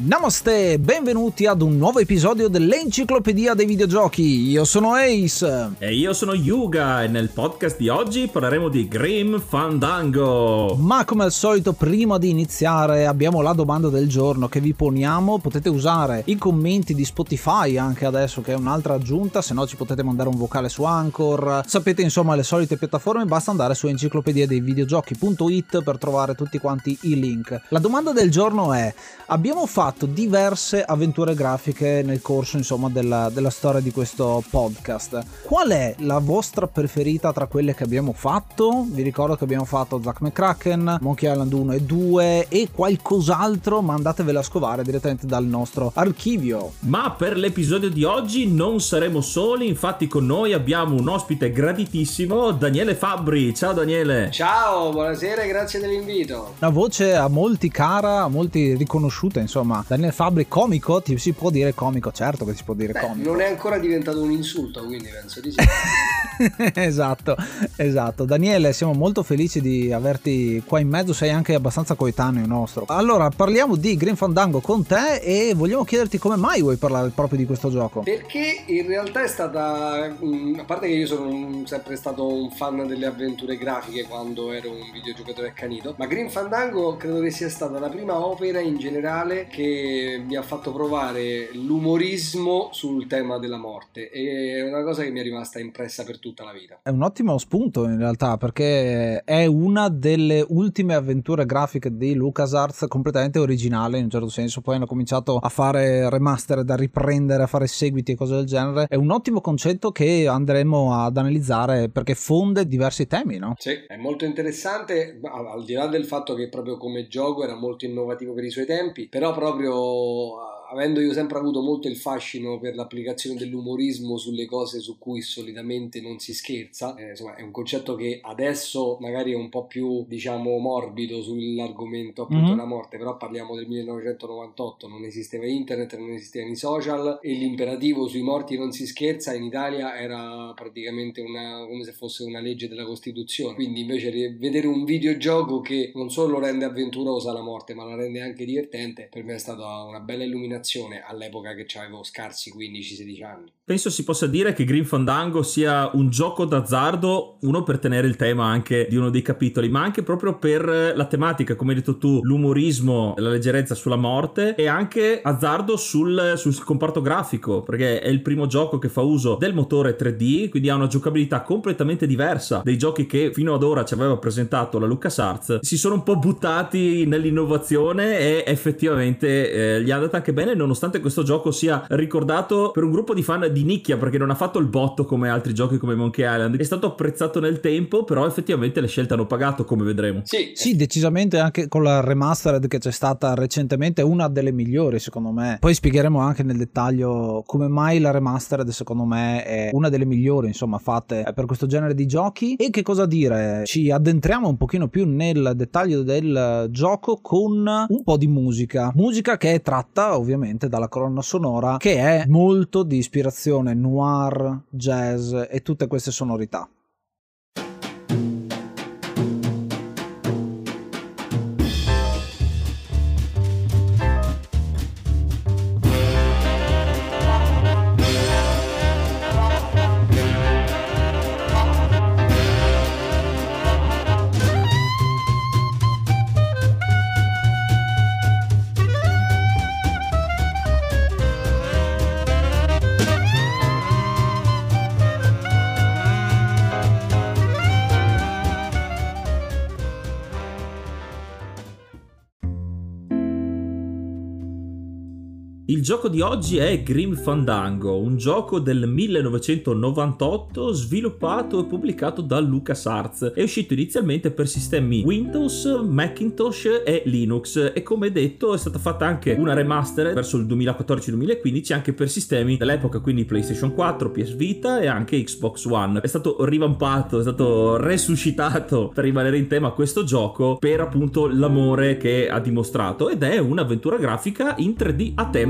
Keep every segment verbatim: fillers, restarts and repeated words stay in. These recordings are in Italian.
Namaste, benvenuti ad un nuovo episodio dell'Enciclopedia dei Videogiochi. Io sono Ace. E io sono Yuga e nel podcast di oggi parleremo di Grim Fandango. Ma come al solito, prima di iniziare abbiamo la domanda del giorno che vi poniamo. Potete usare i commenti di Spotify anche adesso, che è un'altra aggiunta, se no ci potete mandare un vocale su Anchor. Sapete insomma le solite piattaforme, basta andare su enciclopedia dei videogiochi punto it per trovare tutti quanti i link. La domanda del giorno è: abbiamo fatto diverse avventure grafiche nel corso insomma della, della storia di questo podcast. Qual è la vostra preferita tra quelle che abbiamo fatto? Vi ricordo che abbiamo fatto Zack McCracken, Monkey Island uno e due e qualcos'altro, ma andatevela a scovare direttamente dal nostro archivio. Ma per l'episodio di oggi non saremo soli, infatti con noi abbiamo un ospite graditissimo, Daniele Fabbri. Ciao Daniele. Ciao, buonasera e grazie dell'invito. Una voce a molti cara, a molti riconosciuta, insomma. Daniele Fabbri, comico, ti si può dire comico? Certo che si può dire. Beh, comico. Non è ancora diventato un insulto, quindi penso di sì. esatto, esatto. Daniele, siamo molto felici di averti qua in mezzo, sei anche abbastanza coetaneo nostro. Allora, parliamo di Grim Fandango con te e vogliamo chiederti come mai vuoi parlare proprio di questo gioco. Perché in realtà è stata, a parte che io sono un, sempre stato un fan delle avventure grafiche quando ero un videogiocatore accanito, ma Grim Fandango credo che sia stata la prima opera in generale che mi ha fatto provare l'umorismo sul tema della morte, e è una cosa che mi è rimasta impressa per tutta la vita. È un ottimo spunto in realtà, perché è una delle ultime avventure grafiche di LucasArts completamente originale in un certo senso. Poi hanno cominciato a fare remaster, da riprendere, a fare seguiti e cose del genere. È un ottimo concetto che andremo ad analizzare perché fonde diversi temi, no? Sì, è molto interessante, al di là del fatto che proprio come gioco era molto innovativo per i suoi tempi, però proprio avendo io sempre avuto molto il fascino per l'applicazione dell'umorismo sulle cose su cui solitamente non si scherza, eh, insomma è un concetto che adesso magari è un po' più, diciamo, morbido sull'argomento appunto della mm-hmm. morte, però parliamo del millenovecentonovantotto, non esisteva internet, non esistevano i social e l'imperativo sui morti non si scherza in Italia era praticamente una, come se fosse una legge della Costituzione. Quindi invece vedere un videogioco che non solo rende avventurosa la morte ma la rende anche divertente, per me è stata una bella illuminazione all'epoca che avevo scarsi quindici sedici anni. Penso si possa dire che Grim Fandango sia un gioco d'azzardo, uno per tenere il tema anche di uno dei capitoli, ma anche proprio per la tematica, come hai detto tu, l'umorismo, la leggerezza sulla morte, e anche azzardo sul, sul comparto grafico, perché è il primo gioco che fa uso del motore tre D, quindi ha una giocabilità completamente diversa dei giochi che fino ad ora ci aveva presentato la LucasArts. Si sono un po' buttati nell'innovazione e effettivamente eh, gli è andata anche bene, nonostante questo gioco sia ricordato per un gruppo di fan di nicchia, perché non ha fatto il botto come altri giochi come Monkey Island. È stato apprezzato nel tempo, però effettivamente le scelte hanno pagato, come vedremo. Sì, sì, decisamente, anche con la remastered che c'è stata recentemente, una delle migliori secondo me. Poi spiegheremo anche nel dettaglio come mai la remastered secondo me è una delle migliori insomma fatte per questo genere di giochi. E che cosa dire, ci addentriamo un pochino più nel dettaglio del gioco con un po' di musica musica che è tratta ovviamente dalla colonna sonora, che è molto di ispirazione noir, jazz e tutte queste sonorità. Il gioco di oggi è Grim Fandango, un gioco del millenovecentonovantotto sviluppato e pubblicato da LucasArts. È uscito inizialmente per sistemi Windows, Macintosh e Linux e, come detto, è stata fatta anche una remaster verso il duemilaquattordici duemilaquindici anche per sistemi dell'epoca, quindi PlayStation quattro, P S Vita e anche Xbox One. È stato rivampato, è stato resuscitato per rimanere in tema questo gioco per appunto l'amore che ha dimostrato, ed è un'avventura grafica in tre D a tema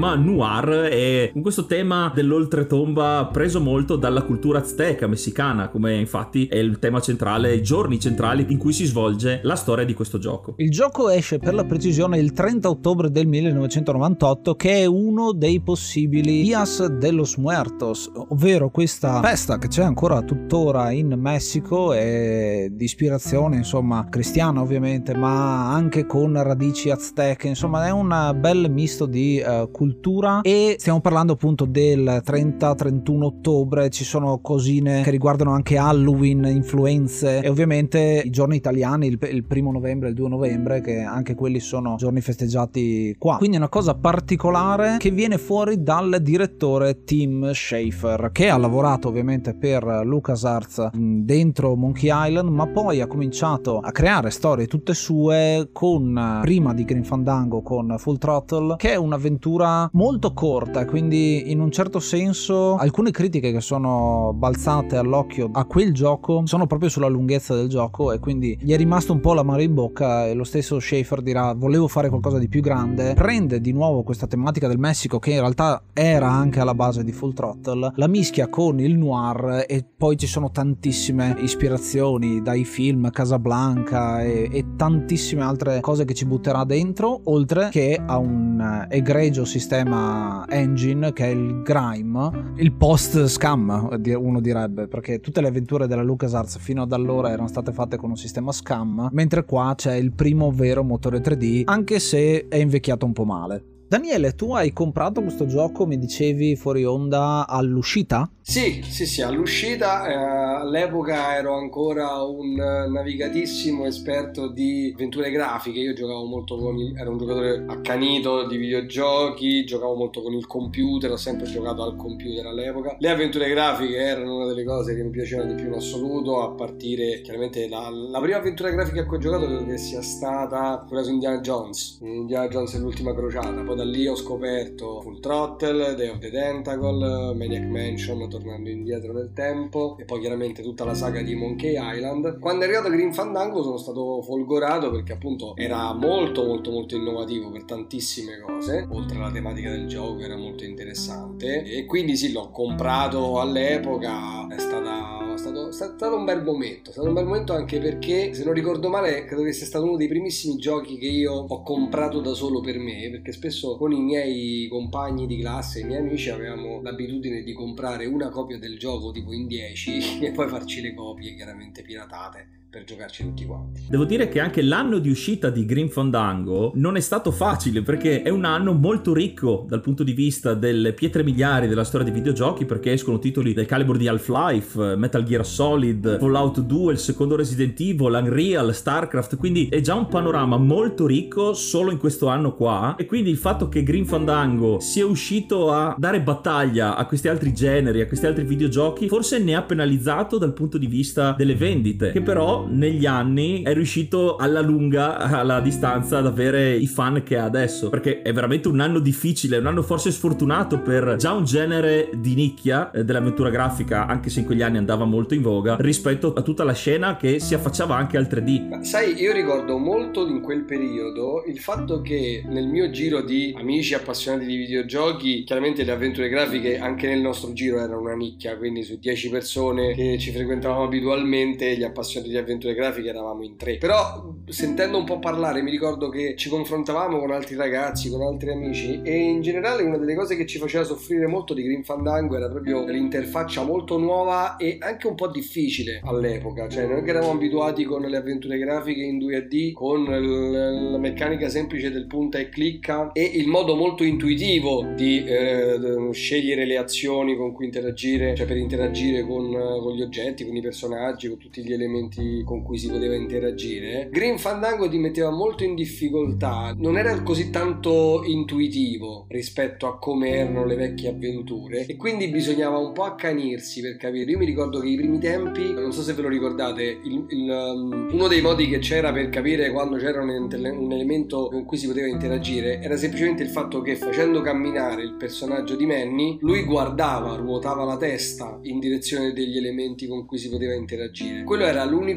tema noir e con questo tema dell'oltretomba preso molto dalla cultura azteca messicana, come infatti è il tema centrale, i giorni centrali in cui si svolge la storia di questo gioco. Il gioco esce per la precisione il trenta ottobre del millenovecentonovantotto, che è uno dei possibili Dias de los Muertos, ovvero questa festa che c'è ancora tuttora in Messico e di ispirazione insomma cristiana ovviamente, ma anche con radici azteche. Insomma è un bel misto di uh, cultura, e stiamo parlando appunto del trenta trentuno ottobre. Ci sono cosine che riguardano anche Halloween, influenze, e ovviamente i giorni italiani, il, il primo novembre e il due novembre, che anche quelli sono giorni festeggiati qua. Quindi è una cosa particolare che viene fuori dal direttore Tim Schafer, che ha lavorato ovviamente per LucasArts dentro Monkey Island, ma poi ha cominciato a creare storie tutte sue con, prima di Grim Fandango, con Full Throttle, che è un'avventura molto corta, quindi in un certo senso alcune critiche che sono balzate all'occhio a quel gioco sono proprio sulla lunghezza del gioco, e quindi gli è rimasto un po' l'amaro in bocca, e lo stesso Schafer dirà: volevo fare qualcosa di più grande. Prende di nuovo questa tematica del Messico, che in realtà era anche alla base di Full Throttle, la mischia con il noir, e poi ci sono tantissime ispirazioni dai film Casablanca e, e tantissime altre cose che ci butterà dentro, oltre che a un egregio sistema engine che è il Grime, il post scam uno direbbe, perché tutte le avventure della LucasArts fino ad allora erano state fatte con un sistema scam, mentre qua c'è il primo vero motore tre D, anche se è invecchiato un po' male. Daniele, tu hai comprato questo gioco, mi dicevi fuori onda, all'uscita? Sì, sì, sì, all'uscita. Eh, all'epoca ero ancora un navigatissimo esperto di avventure grafiche. Io giocavo molto con il, ero un giocatore accanito di videogiochi, giocavo molto con il computer, ho sempre giocato al computer all'epoca. Le avventure grafiche erano una delle cose che mi piacevano di più in assoluto, a partire chiaramente la, la prima avventura grafica a cui ho giocato credo che sia stata quella su Indiana Jones, Indiana Jones e l'ultima crociata. Poi da lì ho scoperto Full Throttle, Day of the Tentacle, Maniac Mansion, tornando indietro nel tempo, e poi chiaramente tutta la saga di Monkey Island. Quando è arrivato Grim Fandango sono stato folgorato, perché appunto era molto molto molto innovativo per tantissime cose, oltre alla tematica del gioco era molto interessante, e quindi sì, l'ho comprato all'epoca. È stata È stato, è stato un bel momento, è stato un bel momento anche perché, se non ricordo male, credo che sia stato uno dei primissimi giochi che io ho comprato da solo per me, perché spesso con i miei compagni di classe, i miei amici, avevamo l'abitudine di comprare una copia del gioco tipo in dieci e poi farci le copie chiaramente piratate per giocarci tutti quanti. Devo dire che anche l'anno di uscita di Grim Fandango non è stato facile, perché è un anno molto ricco dal punto di vista delle pietre miliari della storia dei videogiochi, perché escono titoli del calibro di Half-Life, Metal Gear Solid, Fallout due, il secondo Resident Evil, Unreal, StarCraft, quindi è già un panorama molto ricco solo in questo anno qua, e quindi il fatto che Grim Fandango sia uscito a dare battaglia a questi altri generi, a questi altri videogiochi, forse ne ha penalizzato dal punto di vista delle vendite, che però negli anni è riuscito alla lunga, alla distanza, ad avere i fan che ha adesso, perché è veramente un anno difficile, un anno forse sfortunato per già un genere di nicchia eh, dell'avventura grafica, anche se in quegli anni andava molto in voga, rispetto a tutta la scena che si affacciava anche al tre D. Ma sai, io ricordo molto in quel periodo il fatto che nel mio giro di amici appassionati di videogiochi, chiaramente le avventure grafiche anche nel nostro giro erano una nicchia, quindi su dieci persone che ci frequentavamo abitualmente, gli appassionati di avventure grafiche eravamo in tre. Però sentendo un po' parlare mi ricordo che ci confrontavamo con altri ragazzi, con altri amici, e in generale una delle cose che ci faceva soffrire molto di Grim Fandango era proprio l'interfaccia molto nuova e anche un po' difficile all'epoca. Cioè noi che eravamo abituati con le avventure grafiche in due D, con l- la meccanica semplice del punta e clicca e il modo molto intuitivo di eh, scegliere le azioni con cui interagire, cioè per interagire con, con gli oggetti, con i personaggi, con tutti gli elementi con cui si poteva interagire, Grim Fandango ti metteva molto in difficoltà, non era così tanto intuitivo rispetto a come erano le vecchie avventure, e quindi bisognava un po' accanirsi per capire. Io mi ricordo che i primi tempi, non so se ve lo ricordate, il, il, um, uno dei modi che c'era per capire quando c'era un, un elemento con cui si poteva interagire era semplicemente il fatto che, facendo camminare il personaggio di Manny, lui guardava, ruotava la testa in direzione degli elementi con cui si poteva interagire. Quello era l'unico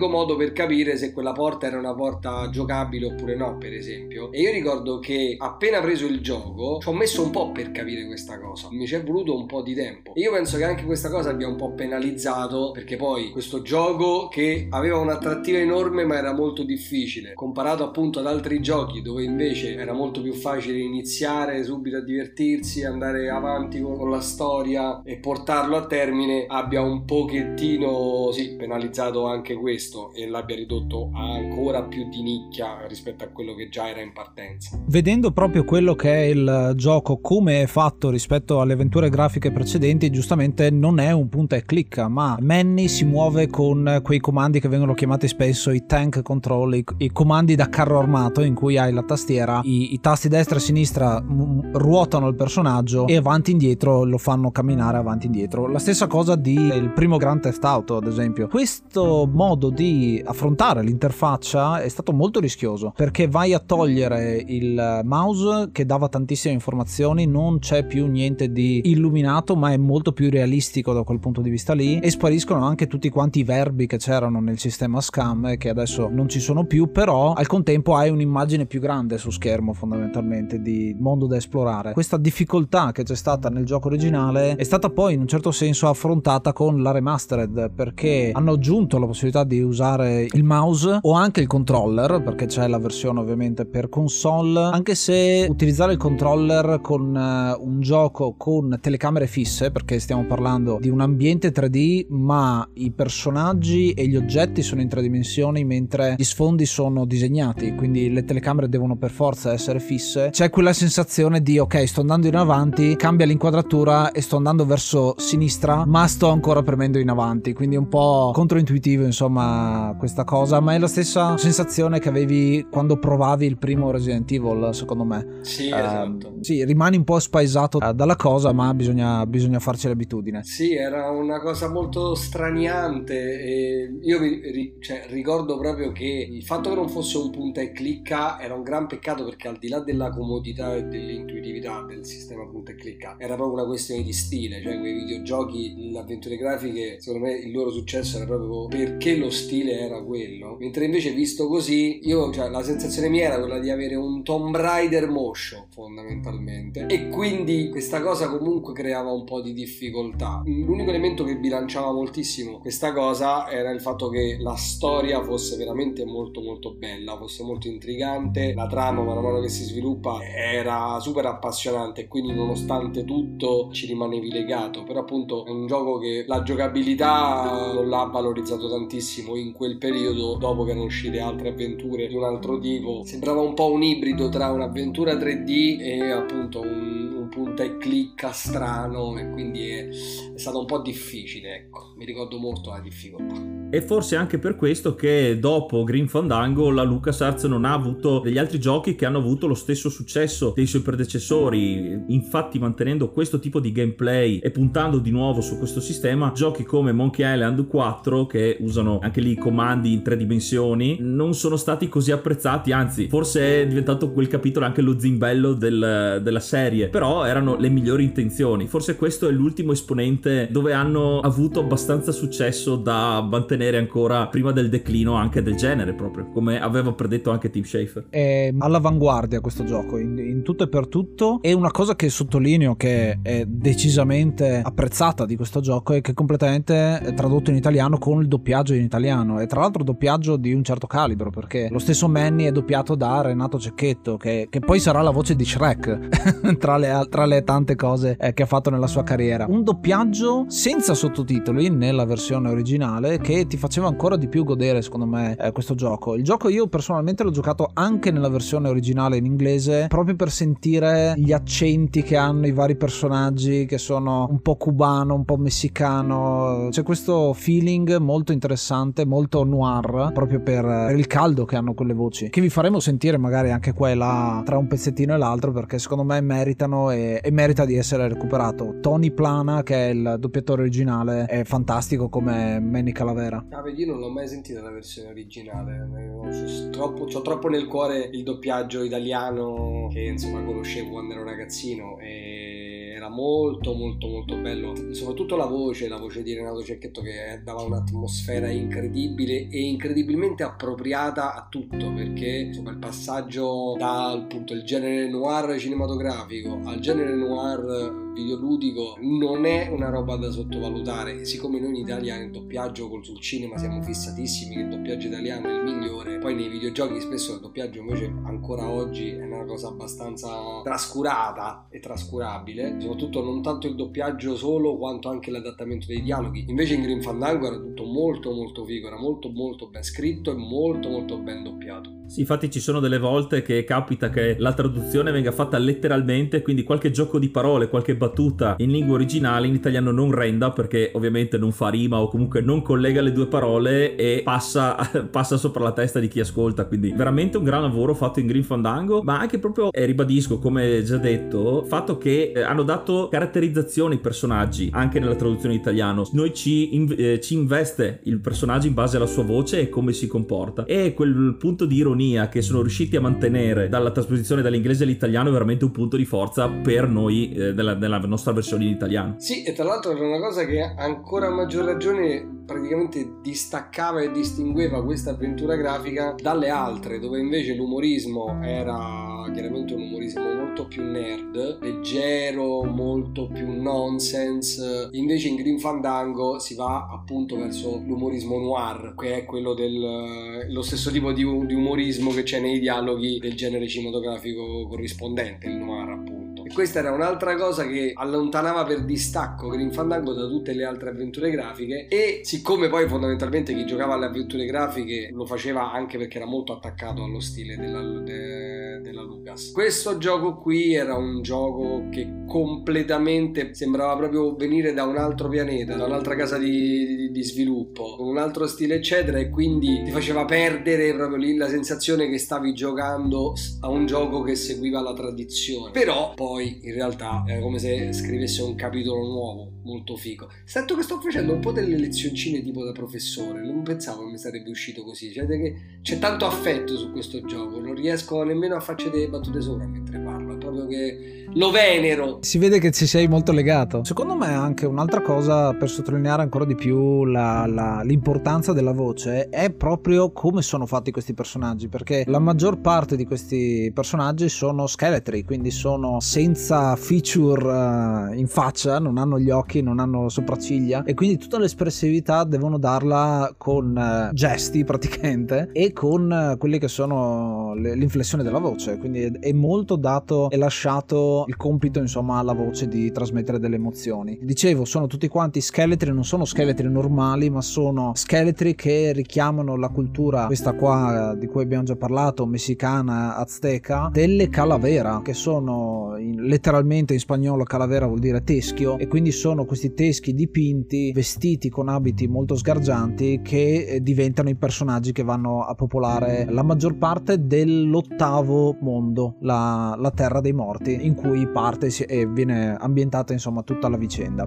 modo per capire se quella porta era una porta giocabile oppure no, per esempio. E io ricordo che appena preso il gioco ci ho messo un po' per capire questa cosa, mi ci è voluto un po' di tempo. E io penso che anche questa cosa abbia un po' penalizzato, perché poi questo gioco che aveva un'attrattiva enorme ma era molto difficile, comparato appunto ad altri giochi dove invece era molto più facile iniziare subito a divertirsi, andare avanti con la storia e portarlo a termine, abbia un pochettino sì penalizzato anche questo e l'abbia ridotto ancora più di nicchia rispetto a quello che già era in partenza. Vedendo proprio quello che è il gioco, come è fatto rispetto alle avventure grafiche precedenti, giustamente non è un punta e clicca, ma Manny si muove con quei comandi che vengono chiamati spesso i tank control, i, i comandi da carro armato, in cui hai la tastiera, i, i tasti destra e sinistra m- ruotano il personaggio e avanti e indietro lo fanno camminare avanti e indietro. La stessa cosa di il primo Grand Theft Auto, ad esempio. Questo modo di affrontare l'interfaccia è stato molto rischioso, perché vai a togliere il mouse che dava tantissime informazioni, non c'è più niente di illuminato ma è molto più realistico da quel punto di vista lì, e spariscono anche tutti quanti i verbi che c'erano nel sistema SCAM che adesso non ci sono più, però al contempo hai un'immagine più grande su schermo fondamentalmente di mondo da esplorare. Questa difficoltà che c'è stata nel gioco originale è stata poi in un certo senso affrontata con la remastered, perché hanno aggiunto la possibilità di usare il mouse o anche il controller, perché c'è la versione ovviamente per console, anche se utilizzare il controller con uh, un gioco con telecamere fisse, perché stiamo parlando di un ambiente tre D ma i personaggi e gli oggetti sono in tre dimensioni mentre gli sfondi sono disegnati, quindi le telecamere devono per forza essere fisse, c'è quella sensazione di ok, sto andando in avanti, cambia l'inquadratura e sto andando verso sinistra ma sto ancora premendo in avanti, quindi è un po' controintuitivo insomma questa cosa, ma è la stessa sensazione che avevi quando provavi il primo Resident Evil, secondo me. Sì, uh, esatto. Sì, rimani un po' spaesato uh, dalla cosa, ma bisogna, bisogna farci l'abitudine. Sì, era una cosa molto straniante e io mi ri- cioè, ricordo proprio che il fatto che non fosse un punta e clicca era un gran peccato, perché al di là della comodità e dell'intuitività del sistema punta e clicca era proprio una questione di stile, cioè quei videogiochi, le avventure grafiche, secondo me il loro successo era proprio perché lo stile era quello, mentre invece visto così io, cioè, la sensazione mia era quella di avere un Tomb Raider motion fondamentalmente, e quindi questa cosa comunque creava un po' di difficoltà. L'unico elemento che bilanciava moltissimo questa cosa era il fatto che la storia fosse veramente molto molto bella, fosse molto intrigante, la trama man mano che si sviluppa era super appassionante e quindi nonostante tutto ci rimanevi legato, però appunto è un gioco che la giocabilità non l'ha valorizzato tantissimo in quel periodo. Dopo che erano uscite altre avventure di un altro tipo, sembrava un po' un ibrido tra un'avventura tre D e appunto un, un punta e clicca strano, e quindi è, è stato un po' difficile, ecco, mi ricordo molto la difficoltà. E forse anche per questo che dopo Grim Fandango la LucasArts non ha avuto degli altri giochi che hanno avuto lo stesso successo dei suoi predecessori. Infatti, mantenendo questo tipo di gameplay e puntando di nuovo su questo sistema, giochi come Monkey Island quattro, che usano anche lì comandi in tre dimensioni, non sono stati così apprezzati, anzi forse è diventato quel capitolo anche lo zimbello del, della serie, però erano le migliori intenzioni. Forse questo è l'ultimo esponente dove hanno avuto abbastanza successo da mantenere ancora prima del declino anche del genere, proprio come aveva predetto anche Tim Schafer. È all'avanguardia questo gioco in, in tutto e per tutto, e una cosa che sottolineo che è decisamente apprezzata di questo gioco è che è completamente tradotto in italiano con il doppiaggio in italiano, e tra l'altro doppiaggio di un certo calibro, perché lo stesso Manny è doppiato da Renato Cecchetto, che, che poi sarà la voce di Shrek tra, le, tra le tante cose eh, che ha fatto nella sua carriera. Un doppiaggio senza sottotitoli nella versione originale che ti faceva ancora di più godere, secondo me, eh, questo gioco. Il gioco io personalmente l'ho giocato anche nella versione originale in inglese, proprio per sentire gli accenti che hanno i vari personaggi, che sono un po' cubano, un po' messicano. C'è questo feeling molto interessante, molto noir, proprio per il caldo che hanno quelle voci, che vi faremo sentire magari anche qua e là tra un pezzettino e l'altro, perché secondo me meritano e, e merita di essere recuperato. Tony Plana, che è il doppiatore originale, è fantastico come Manny Calavera. Ah, vedi, io non l'ho mai sentita la versione originale, c'ho troppo, c'ho troppo nel cuore il doppiaggio italiano che insomma conoscevo quando ero ragazzino, e era molto molto molto bello, soprattutto la voce, la voce di Renato Cecchetto, che dava un'atmosfera incredibile e incredibilmente appropriata a tutto, perché insomma il passaggio dal punto il genere noir cinematografico al genere noir videoludico non è una roba da sottovalutare. Siccome noi in Italia nel doppiaggio col sul cinema siamo fissatissimi che il doppiaggio italiano è il migliore, poi nei videogiochi spesso il doppiaggio invece ancora oggi è una cosa abbastanza trascurata e trascurabile, soprattutto non tanto il doppiaggio solo quanto anche l'adattamento dei dialoghi. Invece in Grim Fandango era tutto molto molto figo, era molto molto ben scritto e molto molto ben doppiato. Sì, infatti ci sono delle volte che capita che la traduzione venga fatta letteralmente, quindi qualche gioco di parole, qualche battuta in lingua originale in italiano non renda, perché ovviamente non fa rima o comunque non collega le due parole e passa, passa sopra la testa di chi ascolta. Quindi veramente un gran lavoro fatto in Grim Fandango, ma anche proprio, eh, ribadisco come già detto, il fatto che eh, hanno dato caratterizzazioni ai personaggi anche nella traduzione in italiano. Noi ci, in, eh, ci investe il personaggio in base alla sua voce e come si comporta, e quel punto di ironia che sono riusciti a mantenere dalla trasposizione dall'inglese all'italiano è veramente un punto di forza per noi eh, della, della nostra versione in italiano. Sì, e tra l'altro era una cosa che ancora a maggior ragione praticamente distaccava e distingueva questa avventura grafica dalle altre, dove invece l'umorismo era chiaramente un umorismo molto più nerd, leggero, molto più nonsense. Invece in Grim Fandango si va appunto verso l'umorismo noir, che è quello del lo stesso tipo di, di umorismo che c'è nei dialoghi del genere cinematografico corrispondente, il noir appunto. E questa era un'altra cosa che allontanava per distacco Grim Fandango da tutte le altre avventure grafiche, e siccome poi fondamentalmente chi giocava alle avventure grafiche lo faceva anche perché era molto attaccato allo stile della, de, della Lucas, questo gioco qui era un gioco che completamente sembrava proprio venire da un altro pianeta, da un'altra casa di, di, di sviluppo, con un altro stile eccetera, e quindi ti faceva perdere proprio lì la sensazione che stavi giocando a un gioco che seguiva la tradizione. Però poi in realtà era come se scrivesse un capitolo nuovo, molto figo. Sento che sto facendo un po' delle lezioncine tipo da professore, non pensavo che mi sarebbe uscito così, cioè che c'è tanto affetto su questo gioco, non riesco nemmeno a farci delle battute sopra mentre parlo, è proprio che lo venero. Si vede che ci sei molto legato. Secondo me anche un'altra cosa per sottolineare ancora di più la, la, l'importanza della voce è proprio come sono fatti questi personaggi, perché la maggior parte di questi personaggi sono scheletri, quindi sono senza feature uh, in faccia, non hanno gli occhi, non hanno sopracciglia, e quindi tutta l'espressività devono darla con uh, gesti praticamente e con uh, quelli che sono le, l'inflessione della voce, quindi è, è molto dato e lasciato il compito insomma alla voce di trasmettere delle emozioni. Dicevo, sono tutti quanti scheletri, non sono scheletri normali, ma sono scheletri che richiamano la cultura, questa qua di cui abbiamo già parlato, messicana, azteca, delle calavera, che sono in, letteralmente in spagnolo calavera vuol dire teschio, e quindi sono questi teschi dipinti vestiti con abiti molto sgargianti che eh, diventano i personaggi che vanno a popolare la maggior parte dell'ottavo mondo, la, la terra dei morti, in cui parte e viene ambientata insomma tutta la vicenda.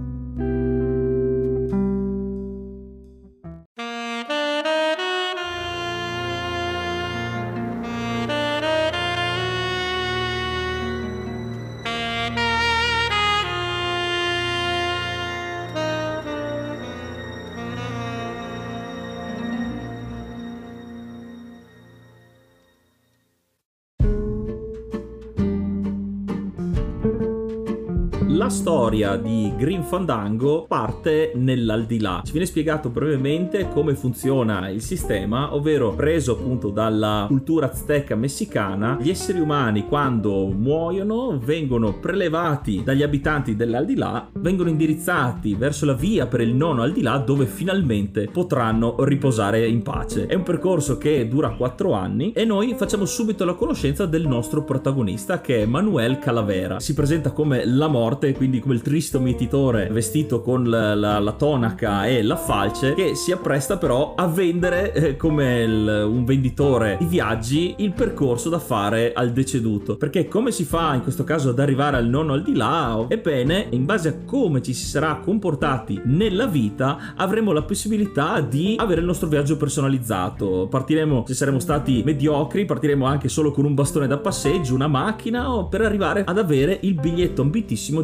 La storia di Grim Fandango parte nell'aldilà. Ci viene spiegato brevemente come funziona il sistema, ovvero preso appunto dalla cultura azteca messicana, gli esseri umani quando muoiono vengono prelevati dagli abitanti dell'aldilà, vengono indirizzati verso la via per il nono aldilà, dove finalmente potranno riposare in pace. È un percorso che dura quattro anni e noi facciamo subito la conoscenza del nostro protagonista, che è Manuel Calavera. Si presenta come la morte, quindi come il tristo mietitore vestito con la, la, la tonaca e la falce, che si appresta però a vendere eh, come il, un venditore di viaggi il percorso da fare al deceduto. Perché come si fa in questo caso ad arrivare al nono aldilà? Ebbene, in base a come ci si sarà comportati nella vita avremo la possibilità di avere il nostro viaggio personalizzato. Partiremo, se saremo stati mediocri, partiremo anche solo con un bastone da passeggio, una macchina, o per arrivare ad avere il biglietto ambitissimo di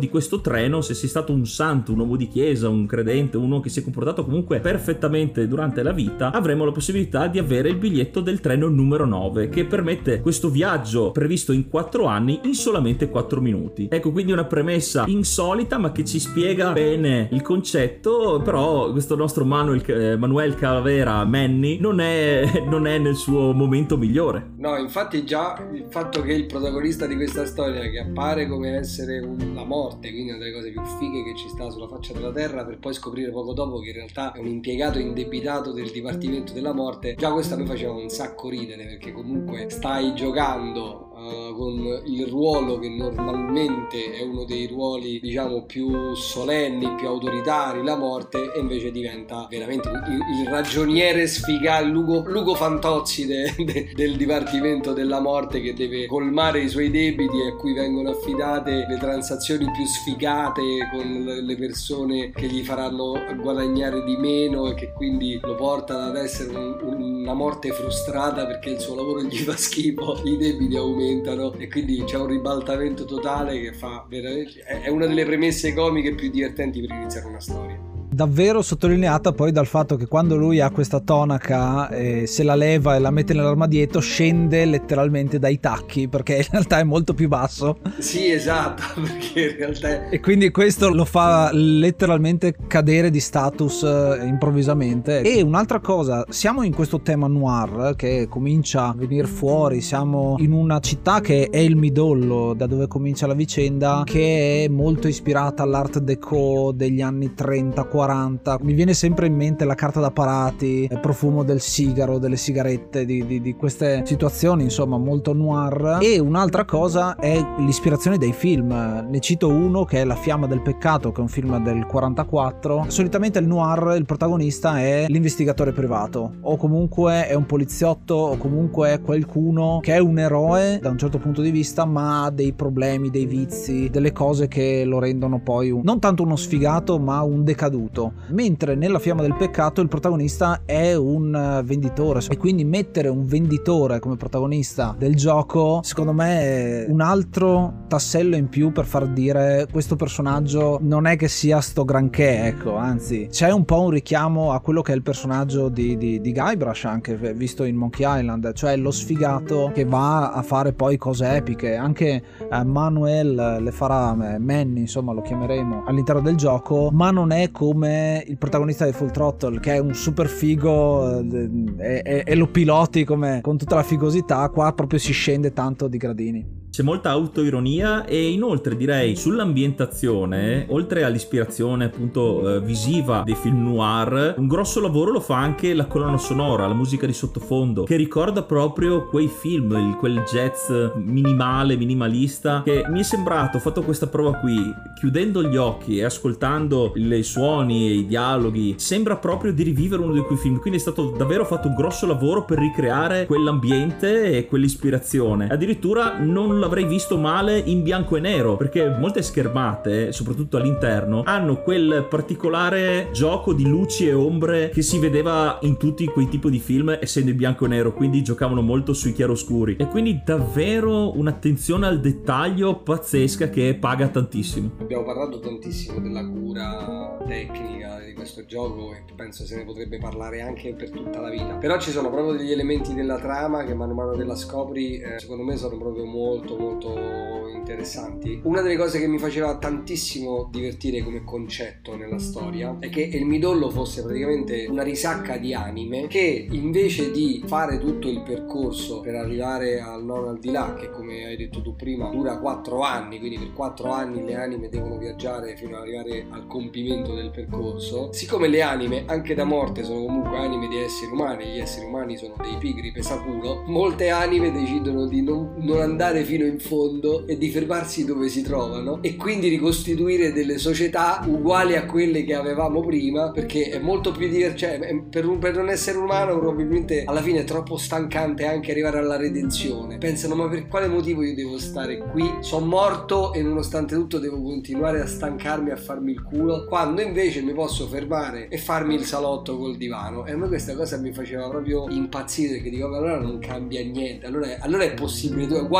di questo treno, se sei stato un santo, un uomo di chiesa, un credente, uno che si è comportato comunque perfettamente durante la vita, avremo la possibilità di avere il biglietto del treno numero nove, che permette questo viaggio previsto in quattro anni in solamente quattro minuti. Ecco, quindi una premessa insolita ma che ci spiega bene il concetto. Però questo nostro Manuel, eh, Manuel Calavera Manny non è, non è nel suo momento migliore. No, infatti già il fatto che il protagonista di questa storia, che appare come essere un, la morte, quindi una delle cose più fighe che ci sta sulla faccia della terra, per poi scoprire poco dopo che in realtà è un impiegato indebitato del Dipartimento della Morte, già questo a me faceva un sacco ridere, perché comunque stai giocando Uh, con il ruolo che normalmente è uno dei ruoli, diciamo, più solenni, più autoritari, la morte, e invece diventa veramente il, il ragioniere sfigato, Lugo, Lugo Fantozzi de, de, del Dipartimento della Morte, che deve colmare i suoi debiti e a cui vengono affidate le transazioni più sfigate con le persone che gli faranno guadagnare di meno e che quindi lo portano ad essere un, una morte frustrata perché il suo lavoro gli fa schifo, i debiti aumentano e quindi c'è un ribaltamento totale che fa veramente, è una delle premesse comiche più divertenti per iniziare una storia. Davvero sottolineata poi dal fatto che quando lui ha questa tonaca e se la leva e la mette nell'armadietto, scende letteralmente dai tacchi, perché in realtà è molto più basso. Sì, esatto, perché in realtà è... e quindi questo lo fa letteralmente cadere di status eh, improvvisamente. E un'altra cosa, siamo in questo tema noir che comincia a venire fuori, siamo in una città che è il midollo, da dove comincia la vicenda, che è molto ispirata all'art déco degli anni trenta quaranta. Mi viene sempre in mente la carta da parati, il profumo del sigaro, delle sigarette, di, di, di queste situazioni insomma molto noir. E un'altra cosa è l'ispirazione dei film. Ne cito uno che è La fiamma del peccato, che è un film del quarantaquattro. Solitamente il noir, il protagonista è l'investigatore privato, o comunque è un poliziotto, o comunque è qualcuno che è un eroe da un certo punto di vista, ma ha dei problemi, dei vizi, delle cose che lo rendono poi un, non tanto uno sfigato ma un decaduto. Mentre nella fiamma del peccato il protagonista è un venditore, e quindi mettere un venditore come protagonista del gioco secondo me è un altro tassello in più per far dire questo personaggio non è che sia sto granché, ecco, anzi c'è un po' un richiamo a quello che è il personaggio di, di, di Guybrush, anche visto in Monkey Island, cioè lo sfigato che va a fare poi cose epiche. Anche eh, Manuel le farà, eh, Manny insomma lo chiameremo all'interno del gioco, ma non è come il protagonista di Full Throttle che è un super figo e, e, e lo piloti come, con tutta la figosità. Qua proprio si scende tanto di gradini. C'è molta autoironia e inoltre direi sull'ambientazione, oltre all'ispirazione appunto eh, visiva dei film noir, un grosso lavoro lo fa anche la colonna sonora, la musica di sottofondo, che ricorda proprio quei film, il, quel jazz minimale, minimalista, che mi è sembrato, ho fatto questa prova qui, chiudendo gli occhi e ascoltando i suoni e i dialoghi, sembra proprio di rivivere uno di quei film, quindi è stato davvero fatto un grosso lavoro per ricreare quell'ambiente e quell'ispirazione. Addirittura non l'avrei visto male in bianco e nero, perché molte schermate, soprattutto all'interno, hanno quel particolare gioco di luci e ombre che si vedeva in tutti quei tipi di film essendo in bianco e nero, quindi giocavano molto sui chiaroscuri, e quindi davvero un'attenzione al dettaglio pazzesca che paga tantissimo. Abbiamo parlato tantissimo della cura tecnica di questo gioco e penso se ne potrebbe parlare anche per tutta la vita, però ci sono proprio degli elementi della trama che man mano che la scopri eh, secondo me sono proprio molto molto interessanti. Una delle cose che mi faceva tantissimo divertire come concetto nella storia è che il midollo fosse praticamente una risacca di anime che invece di fare tutto il percorso per arrivare al non al di là, che come hai detto tu prima dura quattro anni, quindi per quattro anni le anime devono viaggiare fino ad arrivare al compimento del percorso, siccome le anime anche da morte sono comunque anime di esseri umani, gli esseri umani sono dei pigri pesaculo, molte anime decidono di non, non andare fino in fondo e di fermarsi dove si trovano e quindi ricostituire delle società uguali a quelle che avevamo prima, perché è molto più divertente, cioè, per, un, per un essere umano probabilmente alla fine è troppo stancante anche arrivare alla redenzione. Pensano, ma per quale motivo io devo stare qui? Sono morto e nonostante tutto devo continuare a stancarmi, a farmi il culo, quando invece mi posso fermare e farmi il salotto col divano. E a me questa cosa mi faceva proprio impazzire, perché dico, allora non cambia niente, allora è, allora è possibile, è uguale tutto.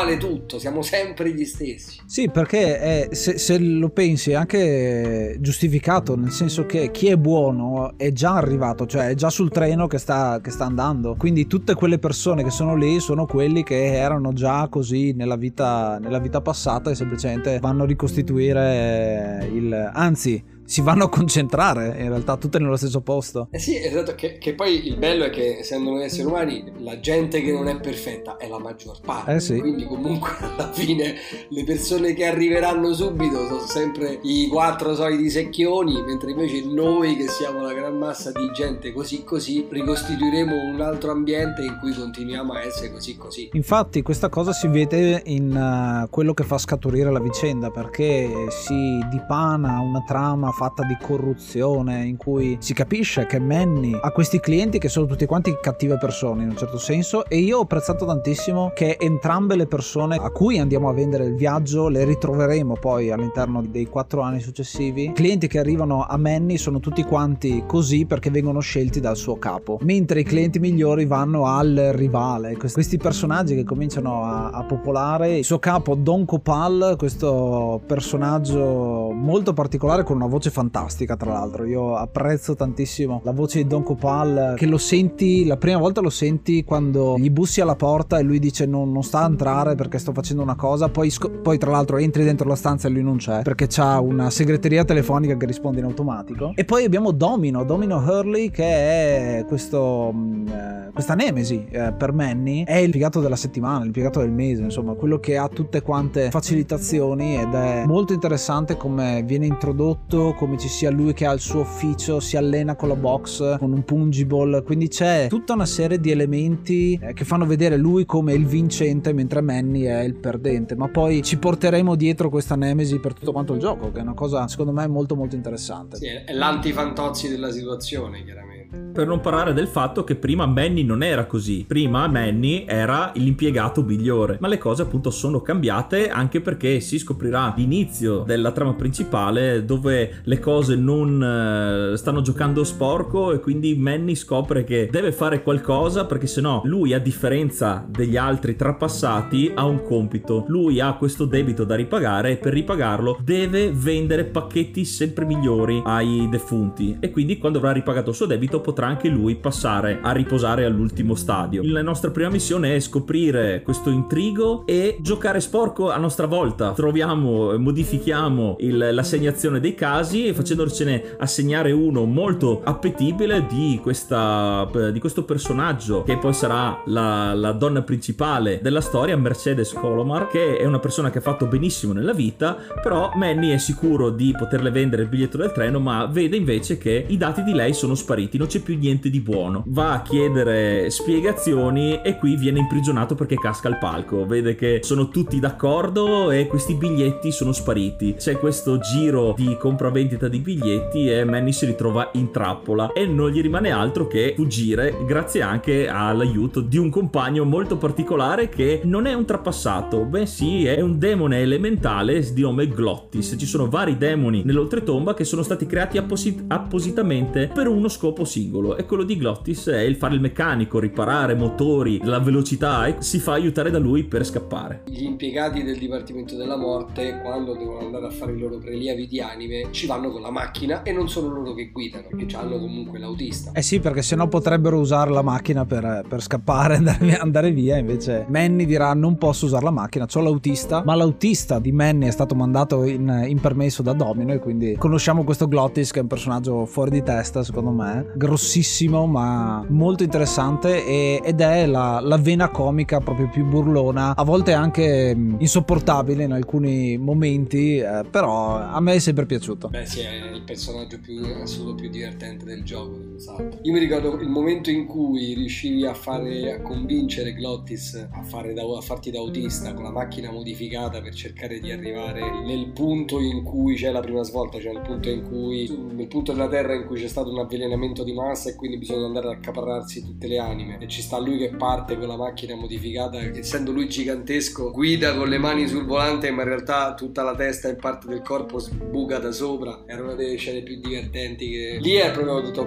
tutto, siamo sempre gli stessi. Sì, perché è, se, se lo pensi è anche giustificato, nel senso che chi è buono è già arrivato, cioè è già sul treno che sta, che sta andando, quindi tutte quelle persone che sono lì sono quelli che erano già così nella vita, nella vita passata e semplicemente vanno a ricostituire il... anzi si vanno a concentrare in realtà tutte nello stesso posto. Eh sì, esatto, che, che poi il bello è che essendo noi esseri umani la gente che non è perfetta è la maggior parte, eh sì. Quindi comunque alla fine le persone che arriveranno subito sono sempre i quattro soliti secchioni, mentre invece noi che siamo la gran massa di gente così così ricostituiremo un altro ambiente in cui continuiamo a essere così così. Infatti questa cosa si vede in uh, quello che fa scaturire la vicenda, perché si dipana una trama fatta di corruzione in cui si capisce che Manny ha questi clienti che sono tutti quanti cattive persone in un certo senso, e io ho apprezzato tantissimo che entrambe le persone a cui andiamo a vendere il viaggio le ritroveremo poi all'interno dei quattro anni successivi. I clienti che arrivano a Manny sono tutti quanti così perché vengono scelti dal suo capo, mentre i clienti migliori vanno al rivale. Questi personaggi che cominciano a, a popolare, il suo capo Don Copal, questo personaggio molto particolare con una voce fantastica, tra l'altro io apprezzo tantissimo la voce di Don Copal, che lo senti la prima volta lo senti quando gli bussi alla porta e lui dice non, non sta a entrare perché sto facendo una cosa, poi, sc- poi tra l'altro entri dentro la stanza e lui non c'è perché c'ha una segreteria telefonica che risponde in automatico. E poi abbiamo Domino Domino Hurley, che è questo mh, questa nemesi eh, per Manny, è il piegato della settimana, il piegato del mese, insomma quello che ha tutte quante facilitazioni, ed è molto interessante come viene introdotto, come ci sia lui che ha il suo ufficio, si allena con la box, con un pungible, quindi c'è tutta una serie di elementi eh, che fanno vedere lui come il vincente mentre Manny è il perdente, ma poi ci porteremo dietro questa nemesi per tutto quanto il gioco, che è una cosa secondo me molto molto interessante. Sì, è l'antifantozzi della situazione, chiaramente. Per non parlare del fatto che prima Manny non era così, prima Manny era l'impiegato migliore, ma le cose appunto sono cambiate, anche perché si scoprirà l'inizio della trama principale dove le cose non uh, stanno giocando sporco, e quindi Manny scopre che deve fare qualcosa, perché sennò lui, a differenza degli altri trapassati, ha un compito. Lui ha questo debito da ripagare e per ripagarlo deve vendere pacchetti sempre migliori ai defunti, e quindi quando avrà ripagato il suo debito potrà anche lui passare a riposare all'ultimo stadio. La nostra prima missione è scoprire questo intrigo e giocare sporco a nostra volta. Troviamo, modifichiamo il, l'assegnazione dei casi e facendocene assegnare uno molto appetibile di questa di questo personaggio che poi sarà la, la donna principale della storia, Mercedes Colomar, che è una persona che ha fatto benissimo nella vita, però Manny è sicuro di poterle vendere il biglietto del treno, ma vede invece che i dati di lei sono spariti, non c'è più niente di buono. Va a chiedere spiegazioni e qui viene imprigionato perché casca al palco, vede che sono tutti d'accordo e questi biglietti sono spariti. C'è questo giro di compravendita di biglietti e Manny si ritrova in trappola e non gli rimane altro che fuggire, grazie anche all'aiuto di un compagno molto particolare che non è un trapassato, bensì è un demone elementale di nome Glottis. Ci sono vari demoni nell'oltretomba che sono stati creati apposit- appositamente per uno scopo singolo, e quello di Glottis è il fare il meccanico, riparare motori, la velocità, e si fa aiutare da lui per scappare. Gli impiegati del Dipartimento della Morte, quando devono andare a fare i loro prelievi di anime, ci vanno con la macchina e non sono loro che guidano, perché hanno comunque l'autista. Eh sì, perché sennò potrebbero usare la macchina per, per scappare e andare, andare via. Invece Manny dirà non posso usare la macchina, c'ho l'autista, ma l'autista di Manny è stato mandato in, in permesso da Domino, e quindi conosciamo questo Glottis che è un personaggio fuori di testa secondo me, grossissimo ma molto interessante, e, ed è la, la vena comica proprio più burlona, a volte anche insopportabile in alcuni momenti, eh, però a me è sempre piaciuto. Beh sì, è il personaggio più assoluto più divertente del gioco. Io mi ricordo il momento in cui riuscivi a fare a convincere Glottis a, fare da, a farti da autista con la macchina modificata per cercare di arrivare nel punto in cui c'è la prima svolta, cioè nel punto in cui nel punto della Terra in cui c'è stato un avvelenamento di massa e quindi bisogna andare ad accaparrarsi tutte le anime, e ci sta lui che parte con la macchina modificata, che essendo lui gigantesco guida con le mani sul volante ma in realtà tutta la testa e parte del corpo sbuca da sopra. Era una delle scene più divertenti che lì è proprio ho detto ok, questa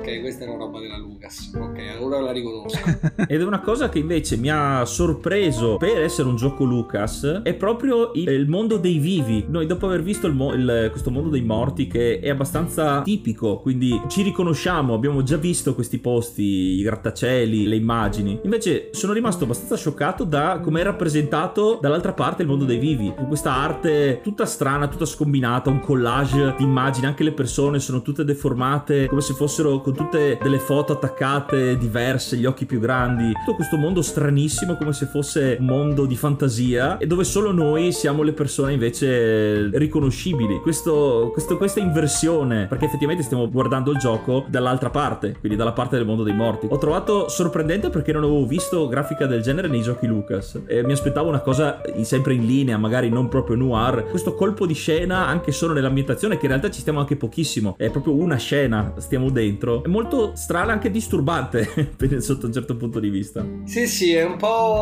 questa è una roba della Lucas, ok, allora la riconosco. Ed è una cosa che invece mi ha sorpreso per essere un gioco Lucas, è proprio il, il mondo dei vivi. Noi dopo aver visto il mo- il, questo mondo dei morti che è abbastanza tipico, quindi ci riconosciamo, abbiamo già visto questi posti, i grattacieli, le immagini, invece sono rimasto abbastanza scioccato da come è rappresentato dall'altra parte il mondo dei vivi, con questa arte tutta strana, tutta scombinata, un collage di immagini, anche le persone sono tutte deformate come se fossero con tutte delle foto attaccate diverse, gli occhi più grandi, tutto questo mondo stranissimo come se fosse un mondo di fantasia e dove solo noi siamo le persone invece riconoscibili. Questo, questo, questa inversione, perché effettivamente stiamo guardando il gioco dall'altra parte, quindi dalla parte del mondo dei morti, ho trovato sorprendente perché non avevo visto grafica del genere nei giochi Lucas e mi aspettavo una cosa sempre in linea, magari non proprio noir, questo colpo di scena anche solo nell'ambientazione, che in realtà ci stiamo anche pochissimo, è proprio una scena, stiamo dentro, è molto strana, anche disturbante sotto un certo punto di vista. Sì sì, è un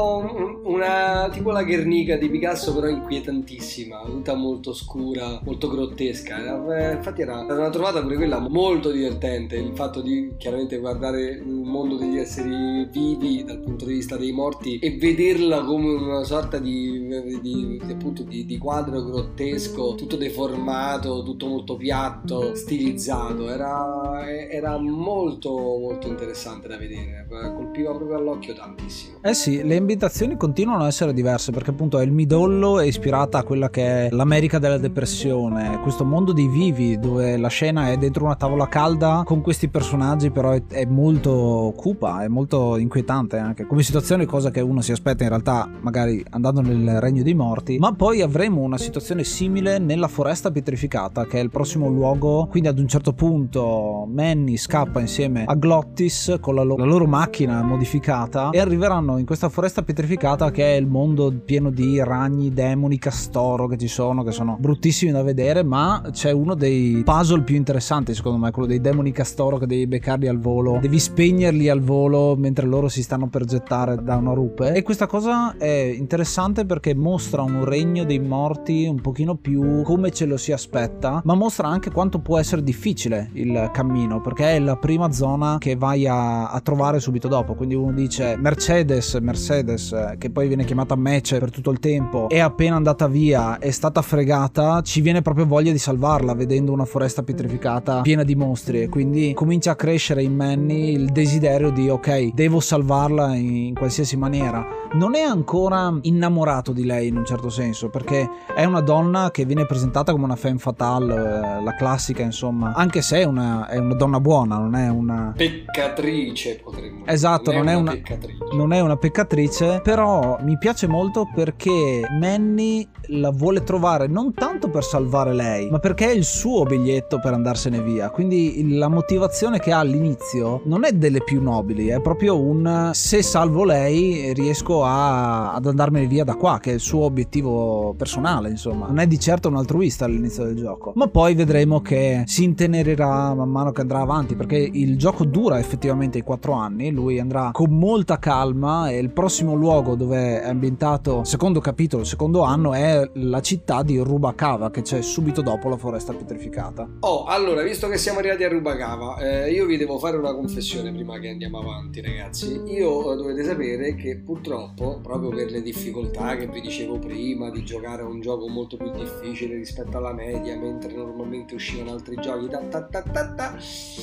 po' una tipo la Guernica di Picasso, però inquietantissima, tutta molto scura, molto grottesca. Infatti era una trovata pure quella molto divertente, il fatto di chiaramente guardare il mondo degli esseri vivi dal punto di vista dei morti e vederla come una sorta di, di, di appunto di, di quadro grottesco, tutto deformato, tutto molto piatto, stilizzato. Era, era molto molto interessante da vedere, colpiva proprio all'occhio tantissimo. Eh sì, le ambientazioni continuano a essere diverse perché appunto il midollo è ispirata a quella che è l'America della depressione, questo mondo dei vivi dove la scena è dentro una tavola calda con questi personaggi, però è, è molto cupa, è molto inquietante anche come situazione, cosa che uno si aspetta in realtà magari andando nel regno dei morti. Ma poi avremo una situazione simile nella foresta pietrificata, che è il prossimo luogo, quindi ad un certo punto Manny scappa insieme a Glottis con la, lo- la loro macchina modificata e arriveranno in questa foresta pietrificata che è il mondo pieno di ragni, demoni, castoro che ci sono, che sono bruttissimi da vedere, ma c'è uno dei puzzle più interessanti secondo me, quello dei demoni castoro che devi beccarli al volo, devi spegnerli al volo mentre loro si stanno per gettare da una rupe, e questa cosa è interessante perché mostra un regno dei morti un pochino più come ce lo si aspetta, ma mostra anche quanto può essere difficile il cammino, perché è la prima zona che vai a, a trovare subito dopo. Quindi uno dice Mercedes Mercedes che poi viene chiamata Mece per tutto il tempo, è appena andata via, è stata fregata, ci viene proprio voglia di salvarla vedendo una foresta pietrificata piena di mostri, e quindi comincia a crescere in Manny il desiderio di ok, devo salvarla in qualsiasi maniera. Non è ancora innamorato di lei in un certo senso, perché è una donna che viene presentata come una femme fatale, la classica insomma, anche se è una, è una donna buona, non è una peccatrice, potremmo dire. Esatto, non, non è una, una peccatrice. non è una peccatrice, però mi piace molto perché Manny la vuole trovare non tanto per salvare lei, ma perché è il suo biglietto per andarsene via. Quindi la motivazione che ha all'inizio non è delle più nobili, è proprio un se salvo lei riesco a, ad andarmene via da qua, che è il suo obiettivo personale, insomma. Non è di certo un altruista all'inizio del gioco, ma poi vedremo che si intenerirà man mano che andrà avanti, perché il gioco dura effettivamente i quattro anni, lui andrà con molta calma e il prossimo luogo dove è ambientato, secondo capitolo, secondo anno, è la città di Rubacava, che c'è subito dopo la foresta pietrificata. Oh, allora, visto che siamo arrivati a Rubacava, eh, io vi devo fare una confessione prima che andiamo avanti, ragazzi. Io eh, dovete sapere che purtroppo, proprio per le difficoltà che vi dicevo prima, di giocare a un gioco molto più difficile rispetto alla media, mentre normalmente uscivano altri giochi, ta ta ta ta ta,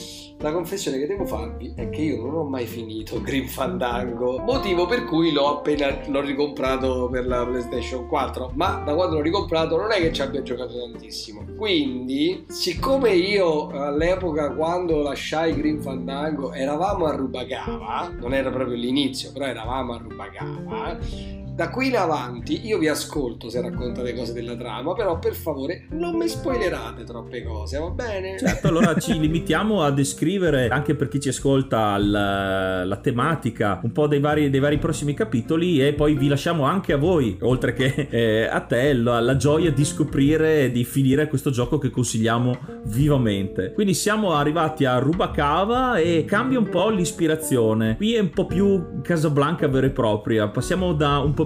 la confessione che devo farvi è che io non ho mai finito Grim Fandango, motivo per cui l'ho appena l'ho ricomprato per la PlayStation quattro, ma da quando l'ho ricomprato non è che ci abbia giocato tantissimo. Quindi, siccome io all'epoca quando lasciai Grim Fandango eravamo a Rubacava, non era proprio l'inizio, però eravamo a Rubacava, da qui in avanti io vi ascolto se raccontate cose della trama, però per favore non mi spoilerate troppe cose, va bene? Certo, allora ci limitiamo a descrivere, anche per chi ci ascolta, la, la tematica un po' dei vari, dei vari prossimi capitoli, e poi vi lasciamo anche a voi, oltre che eh, a te, la, la gioia di scoprire e di finire questo gioco che consigliamo vivamente. Quindi siamo arrivati a Rubacava e cambia un po' l'ispirazione. Qui è un po' più Casablanca vera e propria, passiamo da un po'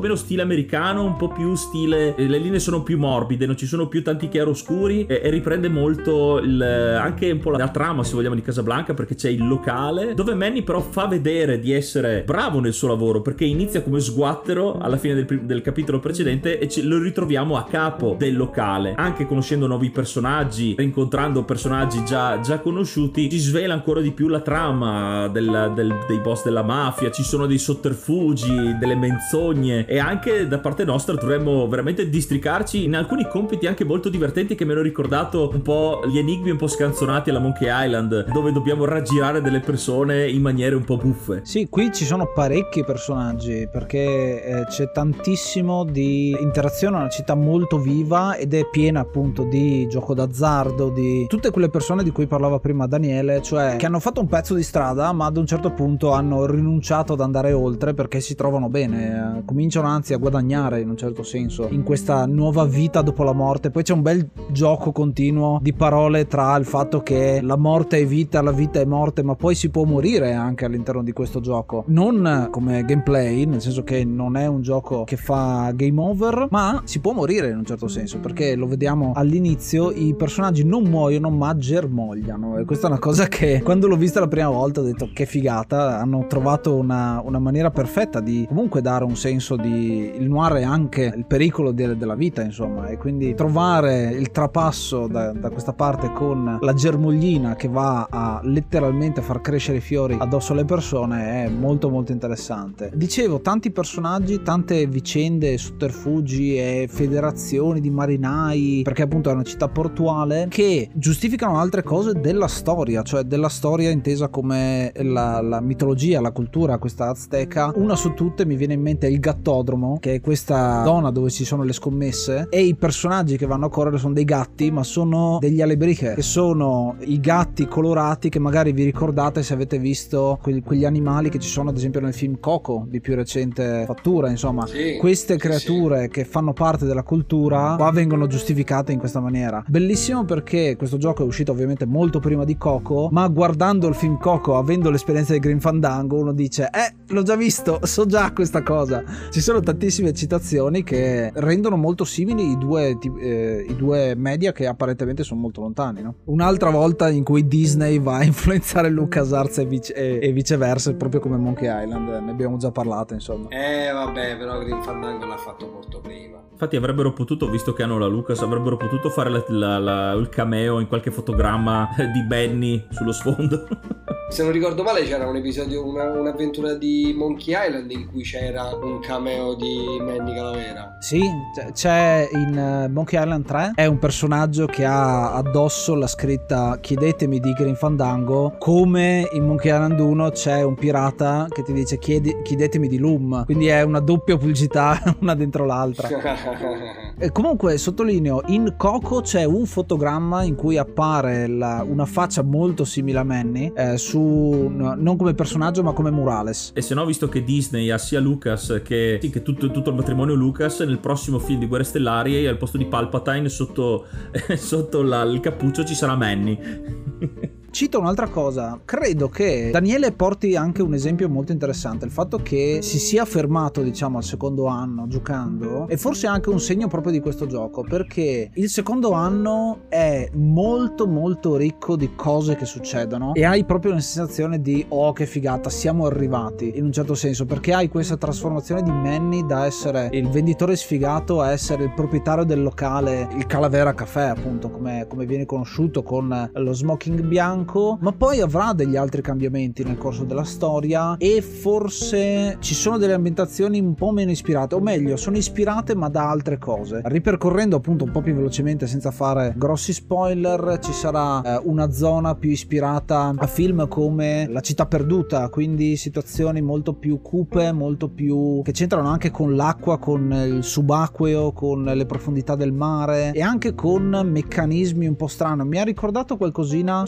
meno stile americano, un po' più stile, le linee sono più morbide, non ci sono più tanti chiaroscuri e, e riprende molto il, anche un po' la, la trama, se vogliamo, di Casablanca, perché c'è il locale dove Manny però fa vedere di essere bravo nel suo lavoro, perché inizia come sguattero alla fine del, del capitolo precedente e ce, lo ritroviamo a capo del locale, anche conoscendo nuovi personaggi, rincontrando personaggi già, già conosciuti. Ci svela ancora di più la trama del, del, dei boss della mafia, ci sono dei sotterfugi, delle menzogne, e anche da parte nostra dovremmo veramente districarci in alcuni compiti anche molto divertenti che mi hanno ricordato un po' gli enigmi un po' scanzonati alla Monkey Island, dove dobbiamo raggirare delle persone in maniere un po' buffe. Sì, qui ci sono parecchi personaggi, perché eh, c'è tantissimo di interazione, una città molto viva ed è piena appunto di gioco d'azzardo, di tutte quelle persone di cui parlava prima Daniele, cioè che hanno fatto un pezzo di strada ma ad un certo punto hanno rinunciato ad andare oltre perché si trovano bene, eh, cominciano anzi a guadagnare in un certo senso in questa nuova vita dopo la morte. Poi c'è un bel gioco continuo di parole tra il fatto che la morte è vita, la vita è morte, ma poi si può morire anche all'interno di questo gioco, non come gameplay, nel senso che non è un gioco che fa game over, ma si può morire in un certo senso, perché lo vediamo all'inizio, i personaggi non muoiono ma germogliano, e questa è una cosa che quando l'ho vista la prima volta ho detto che figata, hanno trovato una, una maniera perfetta di comunque dare un senso di il noir è anche il pericolo de, della vita, insomma, e quindi trovare il trapasso da, da questa parte con la germoglina che va a letteralmente far crescere i fiori addosso alle persone è molto molto interessante. Dicevo, tanti personaggi, tante vicende, sotterfugi e federazioni di marinai, perché appunto è una città portuale, che giustificano altre cose della storia, cioè della storia intesa come la, la mitologia, la cultura, questa azteca. Una su tutte mi viene in mente il gattodromo, che è questa zona dove ci sono le scommesse, e i personaggi che vanno a correre sono dei gatti, ma sono degli alebriche, che sono i gatti colorati che magari vi ricordate se avete visto quegli, quegli animali che ci sono ad esempio nel film Coco di più recente fattura, insomma. Sì, queste creature sì, che fanno parte della cultura qua vengono giustificate in questa maniera. Bellissimo, perché questo gioco è uscito ovviamente molto prima di Coco, ma guardando il film Coco, avendo l'esperienza di Grim Fandango, uno dice eh l'ho già visto, so già questa cosa. Ci sono tantissime citazioni che rendono molto simili i due, eh, i due media che apparentemente sono molto lontani, no? Un'altra volta in cui Disney va a influenzare LucasArts e, vice- e, e viceversa, proprio come Monkey Island, ne abbiamo già parlato, insomma. Eh vabbè, però Grim Fandango l'ha fatto molto prima. Infatti avrebbero potuto, visto che hanno la Lucas, avrebbero potuto fare la, la, la, il cameo in qualche fotogramma di Benny sullo sfondo. Se non ricordo male c'era un episodio, una, un'avventura di Monkey Island in cui c'era un cameo di Manny Calavera. Sì, c'è in Monkey Island tre, è un personaggio che ha addosso la scritta chiedetemi di Grim Fandango, come in Monkey Island uno c'è un pirata che ti dice chiedi, chiedetemi di Loom, quindi è una doppia pubblicità una dentro l'altra. E comunque sottolineo, in Coco c'è un fotogramma in cui appare la, una faccia molto simile a Manny, eh, su no, non come personaggio ma come murales. E se no, visto che Disney ha sia Lucas che, sì, che tutto, tutto il matrimonio Lucas, nel prossimo film di Guerre Stellari al posto di Palpatine sotto, sotto la, il cappuccio ci sarà Manny. Cito un'altra cosa, credo che Daniele porti anche un esempio molto interessante, il fatto che si sia fermato diciamo al secondo anno giocando è forse anche un segno proprio di questo gioco, perché il secondo anno è molto molto ricco di cose che succedono e hai proprio una sensazione di oh che figata, siamo arrivati, in un certo senso, perché hai questa trasformazione di Manny da essere il venditore sfigato a essere il proprietario del locale, il Calavera Café appunto come, come viene conosciuto, con lo smoking bianco, ma poi avrà degli altri cambiamenti nel corso della storia e forse ci sono delle ambientazioni un po' meno ispirate, o meglio sono ispirate ma da altre cose. Ripercorrendo appunto un po' più velocemente senza fare grossi spoiler, ci sarà eh, una zona più ispirata a film come La città perduta, quindi situazioni molto più cupe, molto più che c'entrano anche con l'acqua, con il subacqueo, con le profondità del mare e anche con meccanismi un po' strani. Mi ha ricordato qualcosina ciò che viene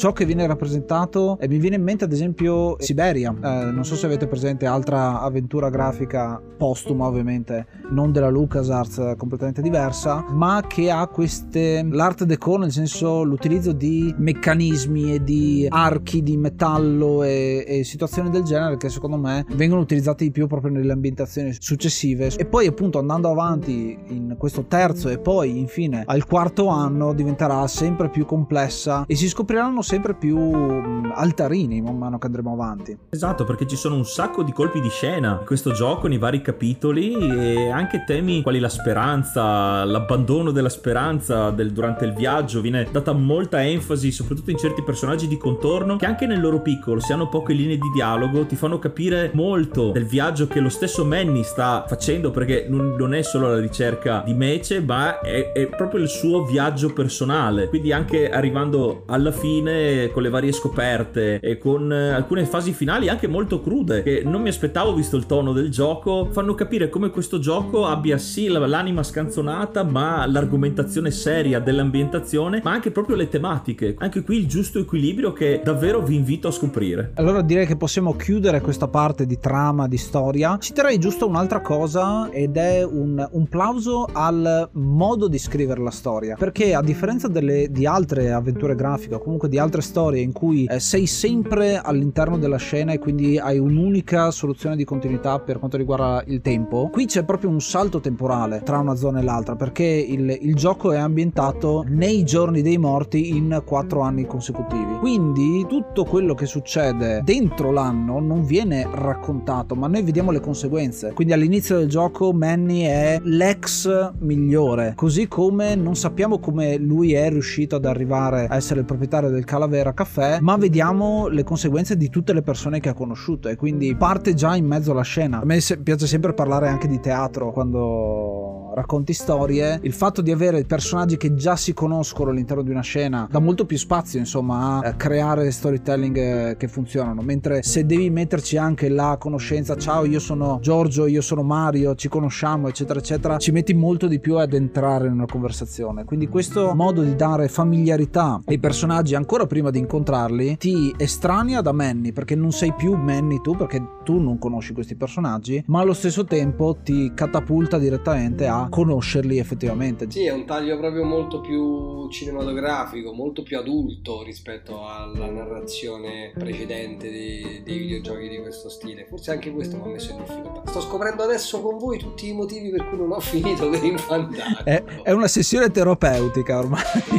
viene rappresentato, e mi viene in mente ad esempio Siberia, eh, non so se avete presente, altra avventura grafica postuma ovviamente, non della LucasArts, completamente diversa, ma che ha queste l'art déco, nel senso l'utilizzo di meccanismi e di archi di metallo e, e situazioni del genere che secondo me vengono utilizzati di più proprio nelle ambientazioni successive. E poi appunto andando avanti in questo terzo e poi infine al quarto anno diventerà sempre più complessa e si scopriranno sempre più mh, altarini man mano che andremo avanti. Esatto, perché ci sono un sacco di colpi di scena in questo gioco, nei vari capitoli, e anche temi quali la speranza, l'abbandono della speranza del, durante il viaggio. Viene data molta enfasi soprattutto in certi personaggi di contorno che anche nel loro piccolo, se hanno poche linee di dialogo, ti fanno capire molto del viaggio che lo stesso Manny sta facendo, perché non, non è solo la ricerca di Mece, ma è, è proprio il suo viaggio personale. Quindi anche arrivando alla fine con le varie scoperte e con alcune fasi finali anche molto crude che non mi aspettavo visto il tono del gioco, fanno capire come questo gioco abbia sì l'anima scanzonata ma l'argomentazione seria dell'ambientazione, ma anche proprio le tematiche. Anche qui il giusto equilibrio che davvero vi invito a scoprire. Allora direi che possiamo chiudere questa parte di trama, di storia. Citerei giusto un'altra cosa, ed è un, un plauso al modo di scrivere la storia, perché a differenza delle, di altre avventure grafiche o comunque di altre storie in cui eh, sei sempre all'interno della scena e quindi hai un'unica soluzione di continuità per quanto riguarda il tempo, qui c'è proprio un salto temporale tra una zona e l'altra, perché il, il gioco è ambientato nei giorni dei morti in quattro anni consecutivi, quindi tutto quello che succede dentro l'anno non viene raccontato, ma noi vediamo le conseguenze. Quindi all'inizio del gioco Manny è l'ex migliore, così come non sappiamo come lui è riuscito ad arrivare a essere il proprietario del Calavera Caffè, ma vediamo le conseguenze di tutte le persone che ha conosciuto, e quindi parte già in mezzo alla scena. A me piace sempre parlare anche di teatro quando racconti storie. Il fatto di avere personaggi che già si conoscono all'interno di una scena dà molto più spazio insomma a creare storytelling che funzionano, mentre se devi metterci anche la conoscenza, ciao io sono Giorgio, io sono Mario, ci conosciamo eccetera eccetera, ci metti molto di più ad entrare in una conversazione. Quindi questo modo di dare familiarità ai personaggi ancora prima di incontrarli ti estranea da Manny, perché non sei più Manny tu, perché tu non conosci questi personaggi, ma allo stesso tempo ti catapulta direttamente a conoscerli effettivamente. Sì, è un taglio proprio molto più cinematografico, molto più adulto rispetto alla narrazione precedente dei, dei videogiochi di questo stile. Forse anche questo mi ha messo in difficoltà. Sto scoprendo adesso con voi tutti i motivi per cui non ho finito Grim Fandango. È, è una sessione terapeutica ormai.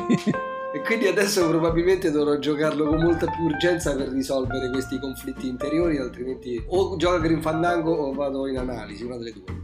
E quindi adesso probabilmente dovrò giocarlo con molta più urgenza per risolvere questi conflitti interiori, altrimenti o gioco a Grim Fandango o vado in analisi, una delle due.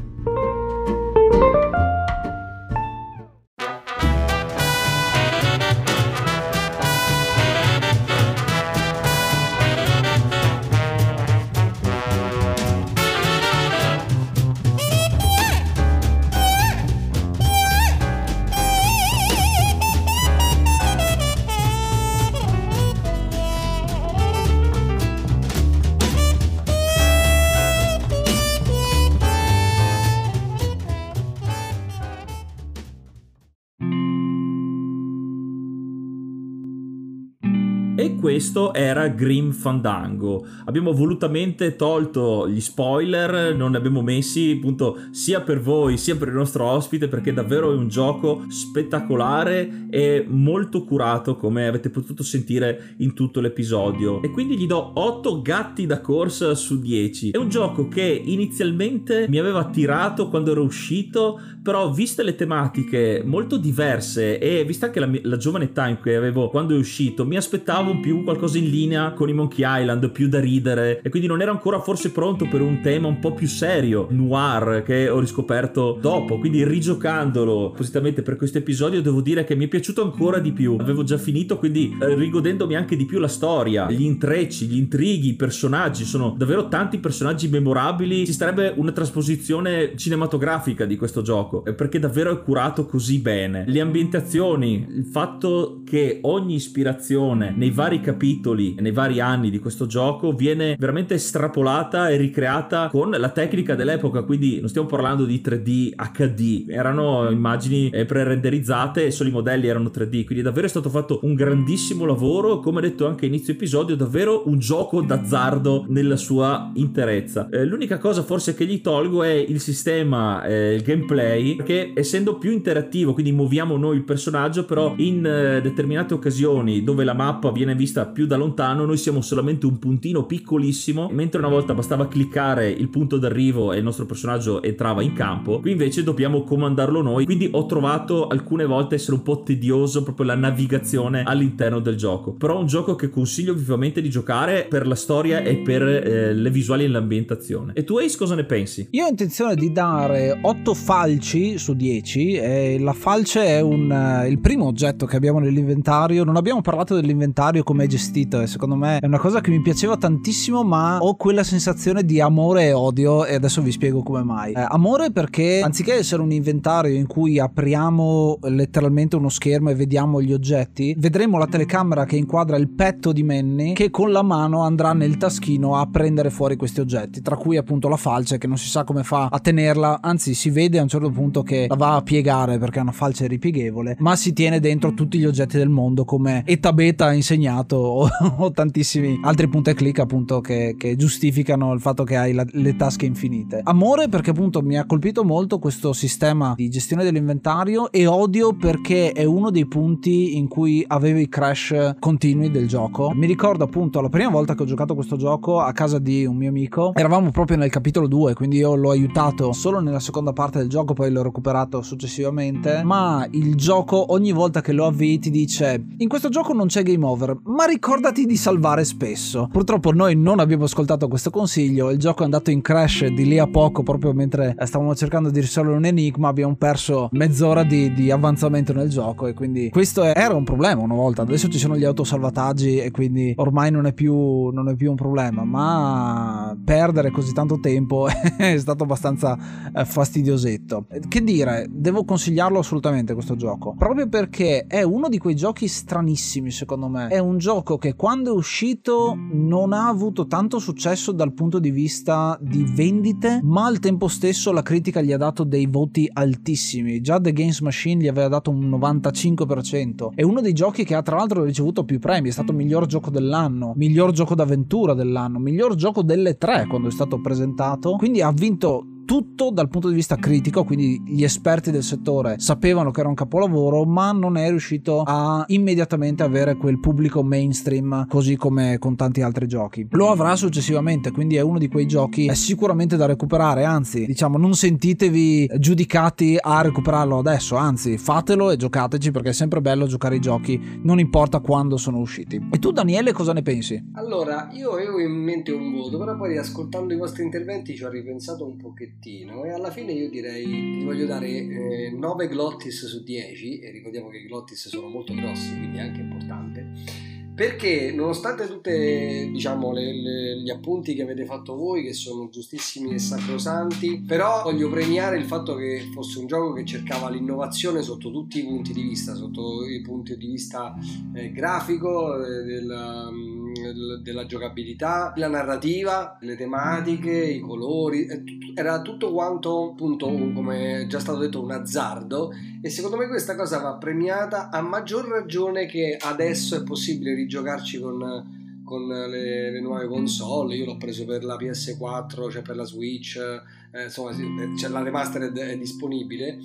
E questo era Grim Fandango. Abbiamo volutamente tolto gli spoiler, non ne abbiamo messi appunto sia per voi sia per il nostro ospite, perché davvero è un gioco spettacolare e molto curato, come avete potuto sentire in tutto l'episodio, e quindi gli do otto gatti da corsa su dieci. È un gioco che inizialmente mi aveva attirato quando ero uscito, però viste le tematiche molto diverse e vista anche la, la giovane età in cui avevo quando è uscito, mi aspettavo più qualcosa in linea con i Monkey Island, più da ridere, e quindi non ero ancora forse pronto per un tema un po' più serio, noir, che ho riscoperto dopo. Quindi rigiocandolo appositamente per questo episodio devo dire che mi è piaciuto ancora di più. Avevo già finito, quindi eh, rigodendomi anche di più la storia, gli intrecci, gli intrighi, i personaggi. Sono davvero tanti personaggi memorabili. Ci sarebbe una trasposizione cinematografica di questo gioco, perché davvero è curato così bene. Le ambientazioni, il fatto che ogni ispirazione nei vari capitoli, nei vari anni di questo gioco, viene veramente estrapolata e ricreata con la tecnica dell'epoca, quindi non stiamo parlando di tre D H D, erano immagini pre-renderizzate e solo i modelli erano tre D, quindi davvero è stato fatto un grandissimo lavoro, come detto anche a inizio episodio, davvero un gioco d'azzardo nella sua interezza. Eh, l'unica cosa forse che gli tolgo è il sistema, eh, il gameplay, perché essendo più interattivo, quindi muoviamo noi il personaggio, però in eh, determinate occasioni dove la mappa viene vista più da lontano noi siamo solamente un puntino piccolissimo, mentre una volta bastava cliccare il punto d'arrivo e il nostro personaggio entrava in campo. Qui invece dobbiamo comandarlo noi, quindi ho trovato alcune volte essere un po' tedioso proprio la navigazione all'interno del gioco, però è un gioco che consiglio vivamente di giocare per la storia e per eh, le visuali e l'ambientazione. E tu Ace cosa ne pensi? Io ho intenzione di dare otto falci su dieci, e la falce è un, uh, il primo oggetto che abbiamo nell'inventario. Non abbiamo parlato dell'inventario, come è gestito, e secondo me è una cosa che mi piaceva tantissimo, ma ho quella sensazione di amore e odio, e adesso vi spiego come mai. Eh, amore perché anziché essere un inventario in cui apriamo letteralmente uno schermo e vediamo gli oggetti, vedremo la telecamera che inquadra il petto di Manny che con la mano andrà nel taschino a prendere fuori questi oggetti, tra cui appunto la falce, che non si sa come fa a tenerla, anzi si vede a un certo punto che la va a piegare perché è una falce ripieghevole, ma si tiene dentro tutti gli oggetti del mondo, come Eta Beta ha insegnato, o, o tantissimi altri punti e clic appunto che, che giustificano il fatto che hai la, le tasche infinite. Amore perché appunto mi ha colpito molto questo sistema di gestione dell'inventario, e odio perché è uno dei punti in cui avevo i crash continui del gioco. Mi ricordo appunto la prima volta che ho giocato questo gioco a casa di un mio amico, eravamo proprio nel capitolo due, quindi io l'ho aiutato solo nella seconda parte del gioco, poi l'ho recuperato successivamente, ma il gioco ogni volta che lo avvii ti dice: in questo gioco non c'è game over, ma ricordati di salvare spesso. Purtroppo noi non abbiamo ascoltato questo consiglio, il gioco è andato in crash di lì a poco, proprio mentre stavamo cercando di risolvere un enigma abbiamo perso mezz'ora di, di avanzamento nel gioco, e quindi questo era un problema una volta. Adesso ci sono gli autosalvataggi e quindi ormai non è più, non è più un problema, ma perdere così tanto tempo è stato abbastanza eh, fastidiosetto. Che dire, devo consigliarlo assolutamente questo gioco, proprio perché è uno di quei giochi stranissimi secondo me. È un gioco che quando è uscito non ha avuto tanto successo dal punto di vista di vendite, ma al tempo stesso la critica gli ha dato dei voti altissimi. Già The Games Machine gli aveva dato un novantacinque per cento. È uno dei giochi che ha tra l'altro ricevuto più premi, è stato miglior gioco dell'anno, miglior gioco d'avventura dell'anno, miglior gioco delle tre quando è stato presentato, quindi ha vinto tutto dal punto di vista critico, quindi gli esperti del settore sapevano che era un capolavoro, ma non è riuscito a immediatamente avere quel pubblico mainstream così come con tanti altri giochi. Lo avrà successivamente, quindi è uno di quei giochi è sicuramente da recuperare, anzi diciamo non sentitevi giudicati a recuperarlo adesso, anzi fatelo e giocateci, perché è sempre bello giocare i giochi, non importa quando sono usciti. E tu Daniele cosa ne pensi? Allora, io avevo in mente un voto, però poi ascoltando i vostri interventi ci ho ripensato un pochettino e alla fine io direi ti voglio dare eh, nove glottis su dieci, e ricordiamo che i glottis sono molto grossi, quindi è anche importante, perché nonostante tutte diciamo le, le, gli appunti che avete fatto voi, che sono giustissimi e sacrosanti, però voglio premiare il fatto che fosse un gioco che cercava l'innovazione sotto tutti i punti di vista, sotto i punti di vista eh, grafico, eh, del, del, della giocabilità, la narrativa, le tematiche, i colori, eh, era tutto quanto appunto, come è già stato detto, un azzardo, e secondo me questa cosa va premiata, a maggior ragione che adesso è possibile rigiocarci con con le, le nuove console. Io l'ho preso per la P S quattro, cioè per la Switch, eh, insomma cioè la remastered è disponibile,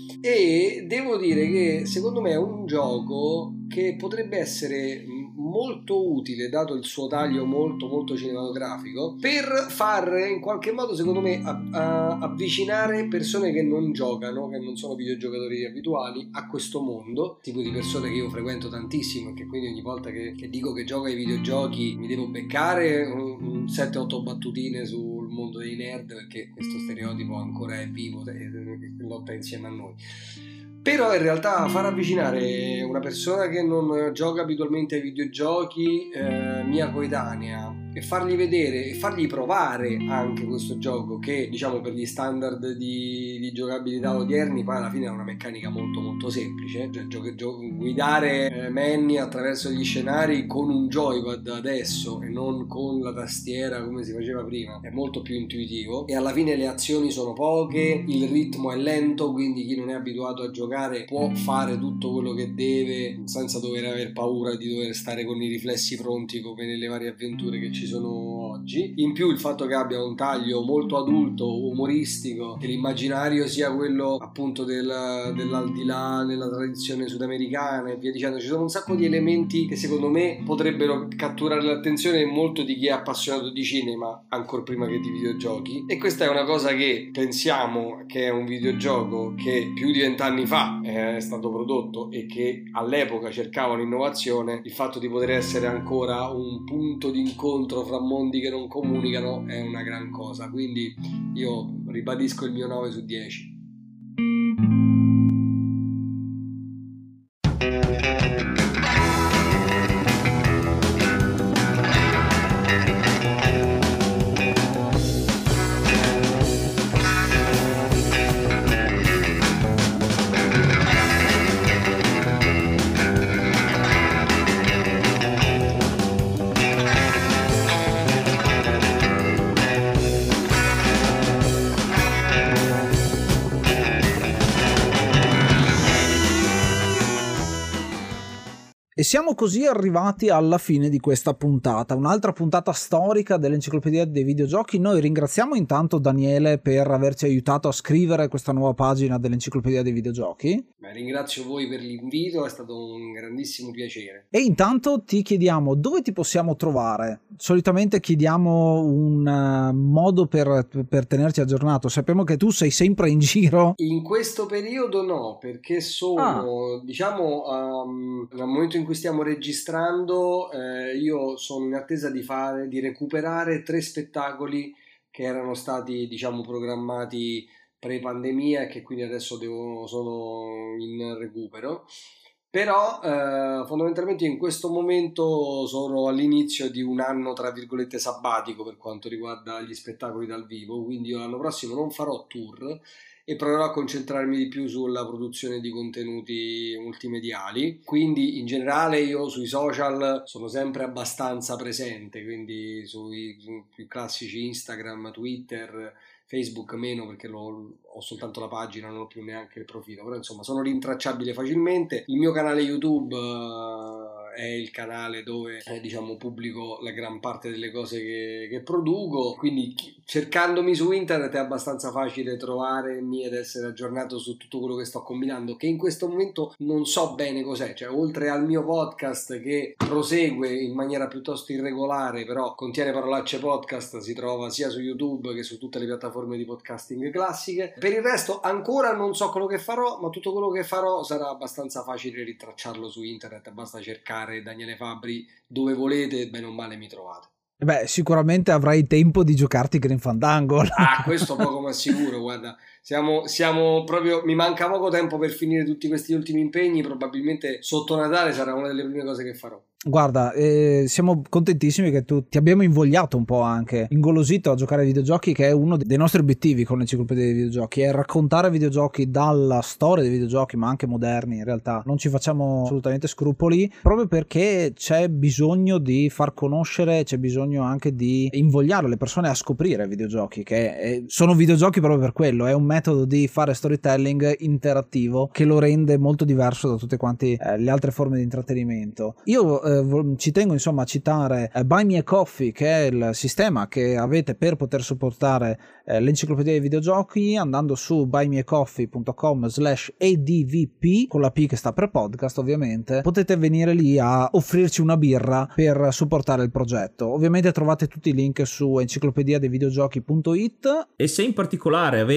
e devo dire che secondo me è un gioco che potrebbe essere molto utile, dato il suo taglio molto molto cinematografico, per far in qualche modo secondo me a, a, avvicinare persone che non giocano, che non sono videogiocatori abituali, a questo mondo, tipo di persone che io frequento tantissimo, e che quindi ogni volta che, che dico che gioco ai videogiochi mi devo beccare un, un sette otto battutine sul mondo dei dei nerd, perché questo stereotipo ancora è vivo e lotta insieme a noi. Però in realtà far avvicinare una persona che non gioca abitualmente ai videogiochi, eh, mia coetanea, e fargli vedere e fargli provare anche questo gioco, che diciamo per gli standard di, di giocabilità odierni poi alla fine è una meccanica molto molto semplice, cioè gio- gio- guidare eh, Manny attraverso gli scenari con un joypad adesso e non con la tastiera come si faceva prima è molto più intuitivo, e alla fine le azioni sono poche, il ritmo è lento, quindi chi non è abituato a giocare può fare tutto quello che deve senza dover aver paura di dover stare con i riflessi pronti come nelle varie avventure che ci sono oggi. In più il fatto che abbia un taglio molto adulto, umoristico, che l'immaginario sia quello appunto del, dell'aldilà nella tradizione sudamericana e via dicendo, ci sono un sacco di elementi che secondo me potrebbero catturare l'attenzione molto di chi è appassionato di cinema ancora prima che di videogiochi, e questa è una cosa che pensiamo che è un videogioco che più di vent'anni fa è stato prodotto e che all'epoca cercava un'innovazione. Il fatto di poter essere ancora un punto di incontro fra mondi che non comunicano è una gran cosa, quindi io ribadisco il mio nove su dieci. E siamo così arrivati alla fine di questa puntata, un'altra puntata storica dell'Enciclopedia dei Videogiochi. Noi ringraziamo intanto Daniele per averci aiutato a scrivere questa nuova pagina dell'Enciclopedia dei Videogiochi. Beh, ringrazio voi per l'invito, è stato un grandissimo piacere. E intanto ti chiediamo dove ti possiamo trovare. Solitamente chiediamo un uh, modo per, per tenerci aggiornato. Sappiamo che tu sei sempre in giro. In questo periodo no, perché sono, ah. diciamo, um, al momento in cui stiamo registrando, eh, io sono in attesa di fare, di recuperare tre spettacoli che erano stati, diciamo, programmati pre-pandemia e che quindi adesso devo, sono in recupero. Però eh, fondamentalmente in questo momento sono all'inizio di un anno tra virgolette sabbatico per quanto riguarda gli spettacoli dal vivo, quindi io l'anno prossimo non farò tour e proverò a concentrarmi di più sulla produzione di contenuti multimediali. Quindi in generale io sui social sono sempre abbastanza presente, quindi sui, sui più classici Instagram, Twitter, Facebook meno perché lo, ho soltanto la pagina, non ho più neanche il profilo, però insomma sono rintracciabile facilmente. Il mio canale YouTube uh, è il canale dove eh, diciamo pubblico la gran parte delle cose che, che produco, quindi chi, cercandomi su internet è abbastanza facile trovarmi ed essere aggiornato su tutto quello che sto combinando, che in questo momento non so bene cos'è, cioè oltre al mio podcast che prosegue in maniera piuttosto irregolare, però contiene parolacce podcast, si trova sia su YouTube che su tutte le piattaforme di podcasting classiche. Per il resto ancora non so quello che farò, ma tutto quello che farò sarà abbastanza facile ritracciarlo su internet, basta cercare Daniele Fabbri dove volete, bene o male mi trovate. Beh, sicuramente avrai tempo di giocarti Grim Fandango. Ah, questo poco ma sicuro, guarda, siamo, siamo proprio, mi manca poco tempo per finire tutti questi ultimi impegni, probabilmente sotto Natale sarà una delle prime cose che farò. Guarda, eh, siamo contentissimi che tu ti abbiamo invogliato un po' anche, ingolosito a giocare ai videogiochi, che è uno dei nostri obiettivi con l'Enciclopedia dei Videogiochi, è raccontare videogiochi dalla storia dei videogiochi, ma anche moderni. In realtà non ci facciamo assolutamente scrupoli, proprio perché c'è bisogno di far conoscere, c'è bisogno anche di invogliare le persone a scoprire videogiochi, che è, sono videogiochi proprio per quello, è un metodo di fare storytelling interattivo che lo rende molto diverso da tutte quante eh, le altre forme di intrattenimento. Io eh, ci tengo insomma a citare eh, Buy Me a Coffee, che è il sistema che avete per poter supportare eh, l'Enciclopedia dei Videogiochi, andando su buymeacoffee punto com slash advp, con la P che sta per podcast ovviamente. Potete venire lì a offrirci una birra per supportare il progetto. Ovviamente trovate tutti i link su enciclopedia dei videogiochi punto it. E se in particolare avete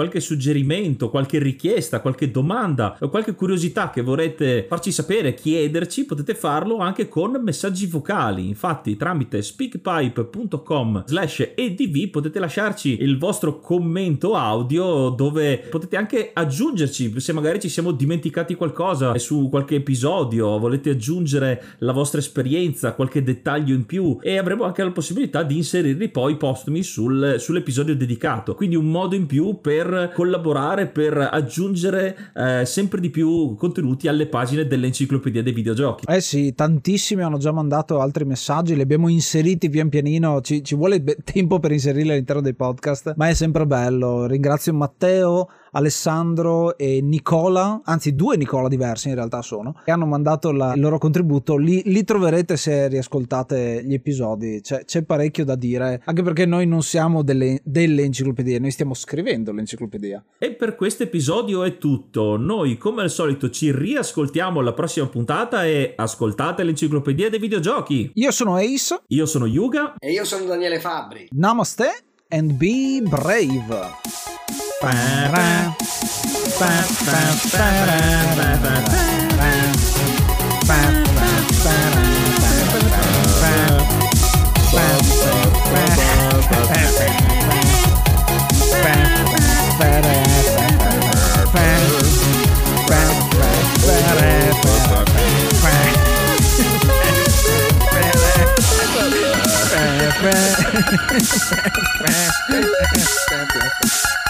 qualche suggerimento, qualche richiesta, qualche domanda o qualche curiosità che vorrete farci sapere, chiederci, potete farlo anche con messaggi vocali. Infatti tramite speakpipe punto com slash edv potete lasciarci il vostro commento audio, dove potete anche aggiungerci se magari ci siamo dimenticati qualcosa su qualche episodio, volete aggiungere la vostra esperienza, qualche dettaglio in più, e avremo anche la possibilità di inserirli poi postumi sul, sull'episodio dedicato. Quindi un modo in più per collaborare, per aggiungere eh, sempre di più contenuti alle pagine dell'enciclopedia dei videogiochi. Eh sì, tantissimi hanno già mandato altri messaggi, li abbiamo inseriti pian pianino, ci, ci vuole be- tempo per inserirli all'interno dei podcast, ma è sempre bello. Ringrazio Matteo, Alessandro e Nicola, anzi due Nicola diversi in realtà sono, che hanno mandato la, il loro contributo. Li, li troverete se riascoltate gli episodi, c'è, c'è parecchio da dire, anche perché noi non siamo delle, delle enciclopedie, noi stiamo scrivendo l'enciclopedia. E per questo episodio è tutto. Noi come al solito ci riascoltiamo alla prossima puntata, e ascoltate l'enciclopedia dei videogiochi. Io sono Ace, io sono Yuga e io sono Daniele Fabbri. Namaste and be brave. Ba-ra, ba-ba, ba-ra, ba-ba.